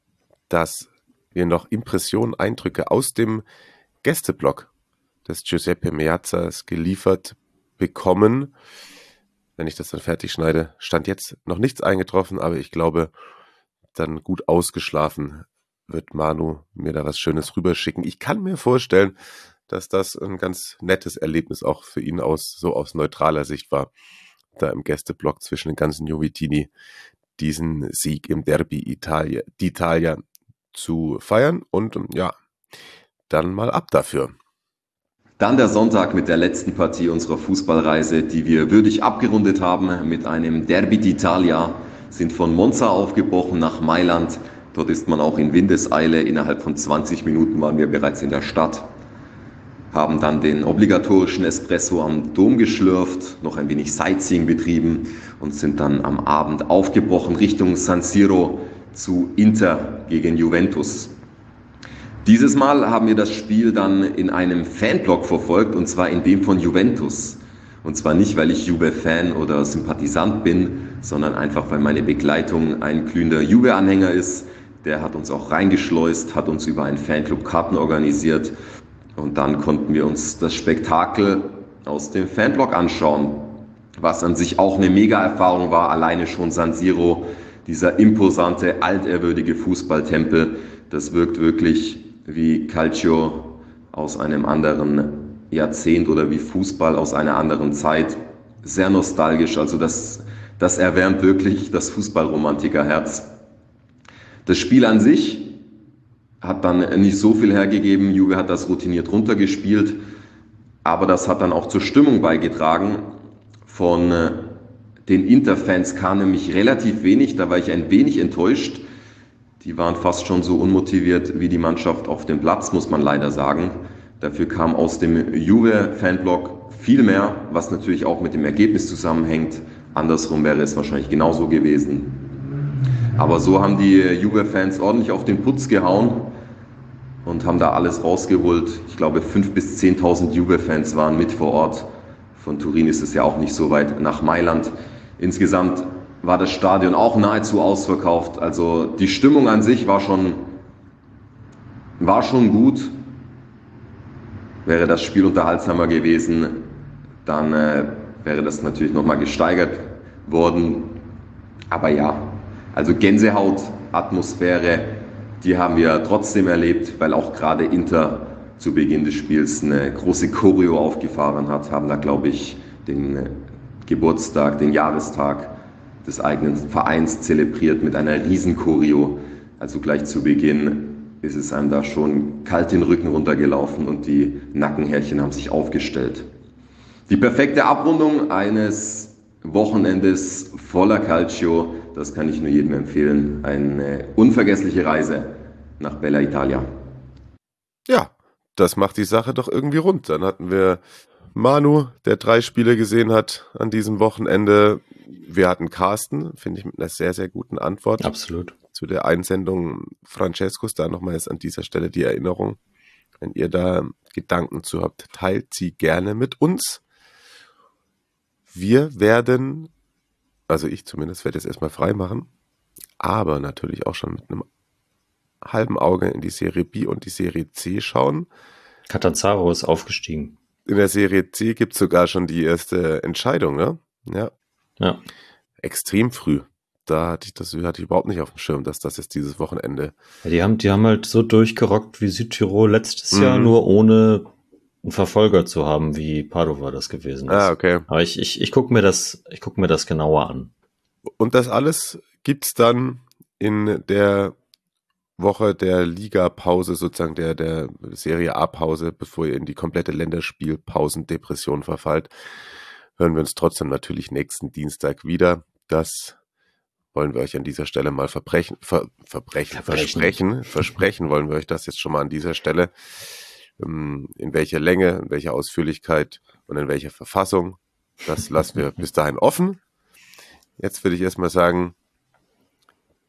dass wir noch Impressionen, Eindrücke aus dem Gästeblock des Giuseppe Meazzas geliefert bekommen. Wenn ich das dann fertig schneide, stand jetzt noch nichts eingetroffen, aber ich glaube, dann gut ausgeschlafen wird Manu mir da was Schönes rüberschicken. Ich kann mir vorstellen, dass das ein ganz nettes Erlebnis auch für ihn aus so aus neutraler Sicht war, da im Gästeblock zwischen den ganzen Juventini diesen Sieg im Derby Italia, d'Italia zu feiern und ja, dann mal ab dafür. Dann der Sonntag mit der letzten Partie unserer Fußballreise, die wir würdig abgerundet haben mit einem Derby d'Italia, sind von Monza aufgebrochen nach Mailand. Dort ist man auch in Windeseile. Innerhalb von zwanzig Minuten waren wir bereits in der Stadt. Haben dann den obligatorischen Espresso am Dom geschlürft, noch ein wenig Sightseeing betrieben und sind dann am Abend aufgebrochen Richtung San Siro zu Inter gegen Juventus. Dieses Mal haben wir das Spiel dann in einem Fanblog verfolgt, und zwar in dem von Juventus. Und zwar nicht, weil ich Juve-Fan oder Sympathisant bin, sondern einfach, weil meine Begleitung ein glühender Juve-Anhänger ist. Der hat uns auch reingeschleust, hat uns über einen Fanclub Karten organisiert. Und dann konnten wir uns das Spektakel aus dem Fanblog anschauen, was an sich auch eine Mega-Erfahrung war. Alleine schon San Siro, dieser imposante, altehrwürdige Fußballtempel, das wirkt wirklich wie Calcio aus einem anderen Jahrzehnt oder wie Fußball aus einer anderen Zeit. Sehr nostalgisch, also das, das erwärmt wirklich das Fußballromantikerherz. Das Spiel an sich hat dann nicht so viel hergegeben. Juve hat das routiniert runtergespielt, aber das hat dann auch zur Stimmung beigetragen. Von den Inter-Fans kam nämlich relativ wenig, da war ich ein wenig enttäuscht. Die waren fast schon so unmotiviert wie die Mannschaft auf dem Platz, muss man leider sagen. Dafür kam aus dem Juve-Fanblock viel mehr, was natürlich auch mit dem Ergebnis zusammenhängt. Andersrum wäre es wahrscheinlich genauso gewesen. Aber so haben die Juve-Fans ordentlich auf den Putz gehauen und haben da alles rausgeholt. Ich glaube, fünftausend bis zehntausend Juve-Fans waren mit vor Ort. Von Turin ist es ja auch nicht so weit nach Mailand. Insgesamt war das Stadion auch nahezu ausverkauft. Also die Stimmung an sich war schon, war schon gut. Wäre das Spiel unterhaltsamer gewesen, dann äh, wäre das natürlich nochmal gesteigert worden. Aber ja, also Gänsehaut, Atmosphäre, die haben wir trotzdem erlebt, weil auch gerade Inter zu Beginn des Spiels eine große Choreo aufgefahren hat, haben da, glaube ich, den Geburtstag, den Jahrestag des eigenen Vereins zelebriert mit einer riesen Choreo. Also gleich zu Beginn ist es einem da schon kalt den Rücken runtergelaufen und die Nackenhärchen haben sich aufgestellt. Die perfekte Abrundung eines Wochenendes voller Calcio, das kann ich nur jedem empfehlen. Eine unvergessliche Reise nach Bella Italia. Ja, das macht die Sache doch irgendwie rund. Dann hatten wir Manu, der drei Spiele gesehen hat an diesem Wochenende. Wir hatten Carsten, finde ich, mit einer sehr, sehr guten Antwort. Absolut. Zu der Einsendung Francescos. Da nochmal jetzt an dieser Stelle die Erinnerung. Wenn ihr da Gedanken zu habt, teilt sie gerne mit uns. Wir werden, also ich zumindest werde jetzt erstmal frei machen, aber natürlich auch schon mit einem halben Auge in die Serie B und die Serie C schauen. Catanzaro ist aufgestiegen. In der Serie C gibt es sogar schon die erste Entscheidung, ne? Ja. Ja. Extrem früh. Da hatte ich das hatte ich überhaupt nicht auf dem Schirm, dass das jetzt dieses Wochenende. Ja, die haben, die haben halt so durchgerockt wie Südtirol letztes Mhm. Jahr, nur ohne einen Verfolger zu haben, wie Padova das gewesen ist. Ah, okay. Aber ich, ich, ich gucke mir das, ich gucke mir das genauer an. Und das alles gibt's dann in der Woche der Liga-Pause, sozusagen der, der Serie A-Pause, bevor ihr in die komplette Länderspielpausendepression verfallt, hören wir uns trotzdem natürlich nächsten Dienstag wieder. Das wollen wir euch an dieser Stelle mal verbrechen, ver, verbrechen, Verbrechen. versprechen. Versprechen wollen wir euch das jetzt schon mal an dieser Stelle. Ähm, In welcher Länge, in welcher Ausführlichkeit und in welcher Verfassung, das lassen wir bis dahin offen. Jetzt würde ich erstmal sagen,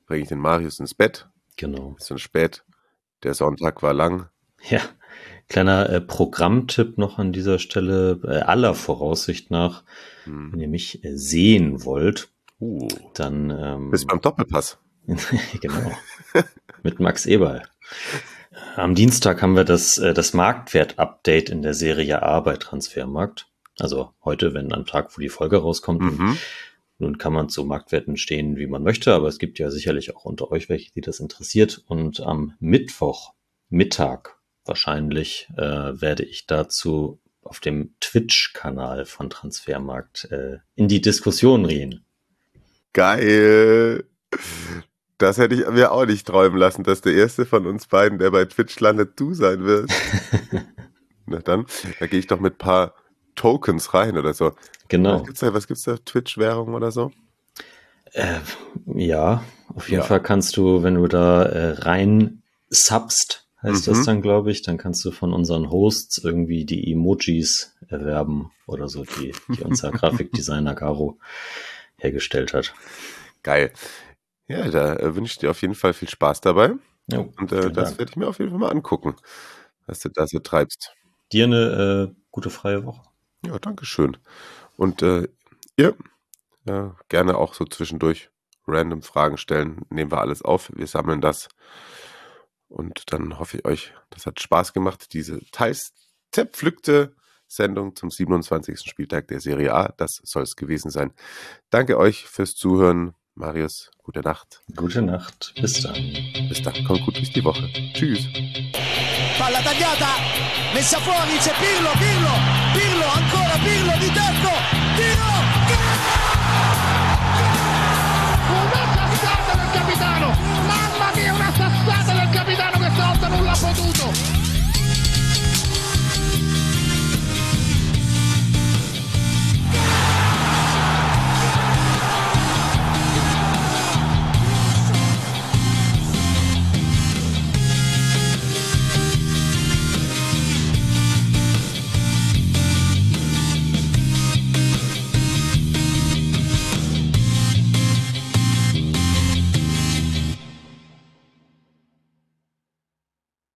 bringe ich den Marius ins Bett. Genau. Bisschen spät. Der Sonntag war lang. Ja, kleiner äh, Programmtipp noch an dieser Stelle. Äh, aller Voraussicht nach, hm. wenn ihr mich äh, sehen wollt, uh. dann... Ähm, Bist beim Doppelpass. Genau. Mit Max Eberl. Am Dienstag haben wir das, äh, das Marktwert-Update in der Serie A bei Transfermarkt. Also heute, wenn am Tag, wo die Folge rauskommt. Mhm. Nun kann man zu Marktwerten stehen, wie man möchte, aber es gibt ja sicherlich auch unter euch welche, die das interessiert. Und am Mittwoch, Mittag wahrscheinlich, äh, werde ich dazu auf dem Twitch-Kanal von Transfermarkt äh, in die Diskussion gehen. Geil! Das hätte ich mir auch nicht träumen lassen, dass der erste von uns beiden, der bei Twitch landet, du sein wirst. Na dann, da gehe ich doch mit ein paar Tokens rein oder so. Genau. Was gibt's da, was gibt's da? Twitch-Währung oder so? Äh, ja, auf jeden ja. Fall kannst du, wenn du da äh, rein subst, heißt mhm. das dann, glaube ich, dann kannst du von unseren Hosts irgendwie die Emojis erwerben oder so, die, die unser Grafikdesigner Garo hergestellt hat. Geil. Ja, da äh, wünsche ich dir auf jeden Fall viel Spaß dabei. Jo, Und äh, das werde ich mir auf jeden Fall mal angucken, was du da so treibst. Dir eine äh, gute freie Woche. Ja, danke schön. Und äh, ihr ja, gerne auch so zwischendurch random Fragen stellen. Nehmen wir alles auf. Wir sammeln das. Und dann hoffe ich euch, das hat Spaß gemacht, diese teils zerpflückte Sendung zum siebenundzwanzigsten Spieltag der Serie A. Das soll es gewesen sein. Danke euch fürs Zuhören. Marius, gute Nacht. Gute Nacht. Bis dann. Bis dann. Kommt gut durch die Woche. Tschüss. Palla tagliata, messa fuori, c'è Pirlo, Pirlo, Pirlo, ancora Pirlo di tacco.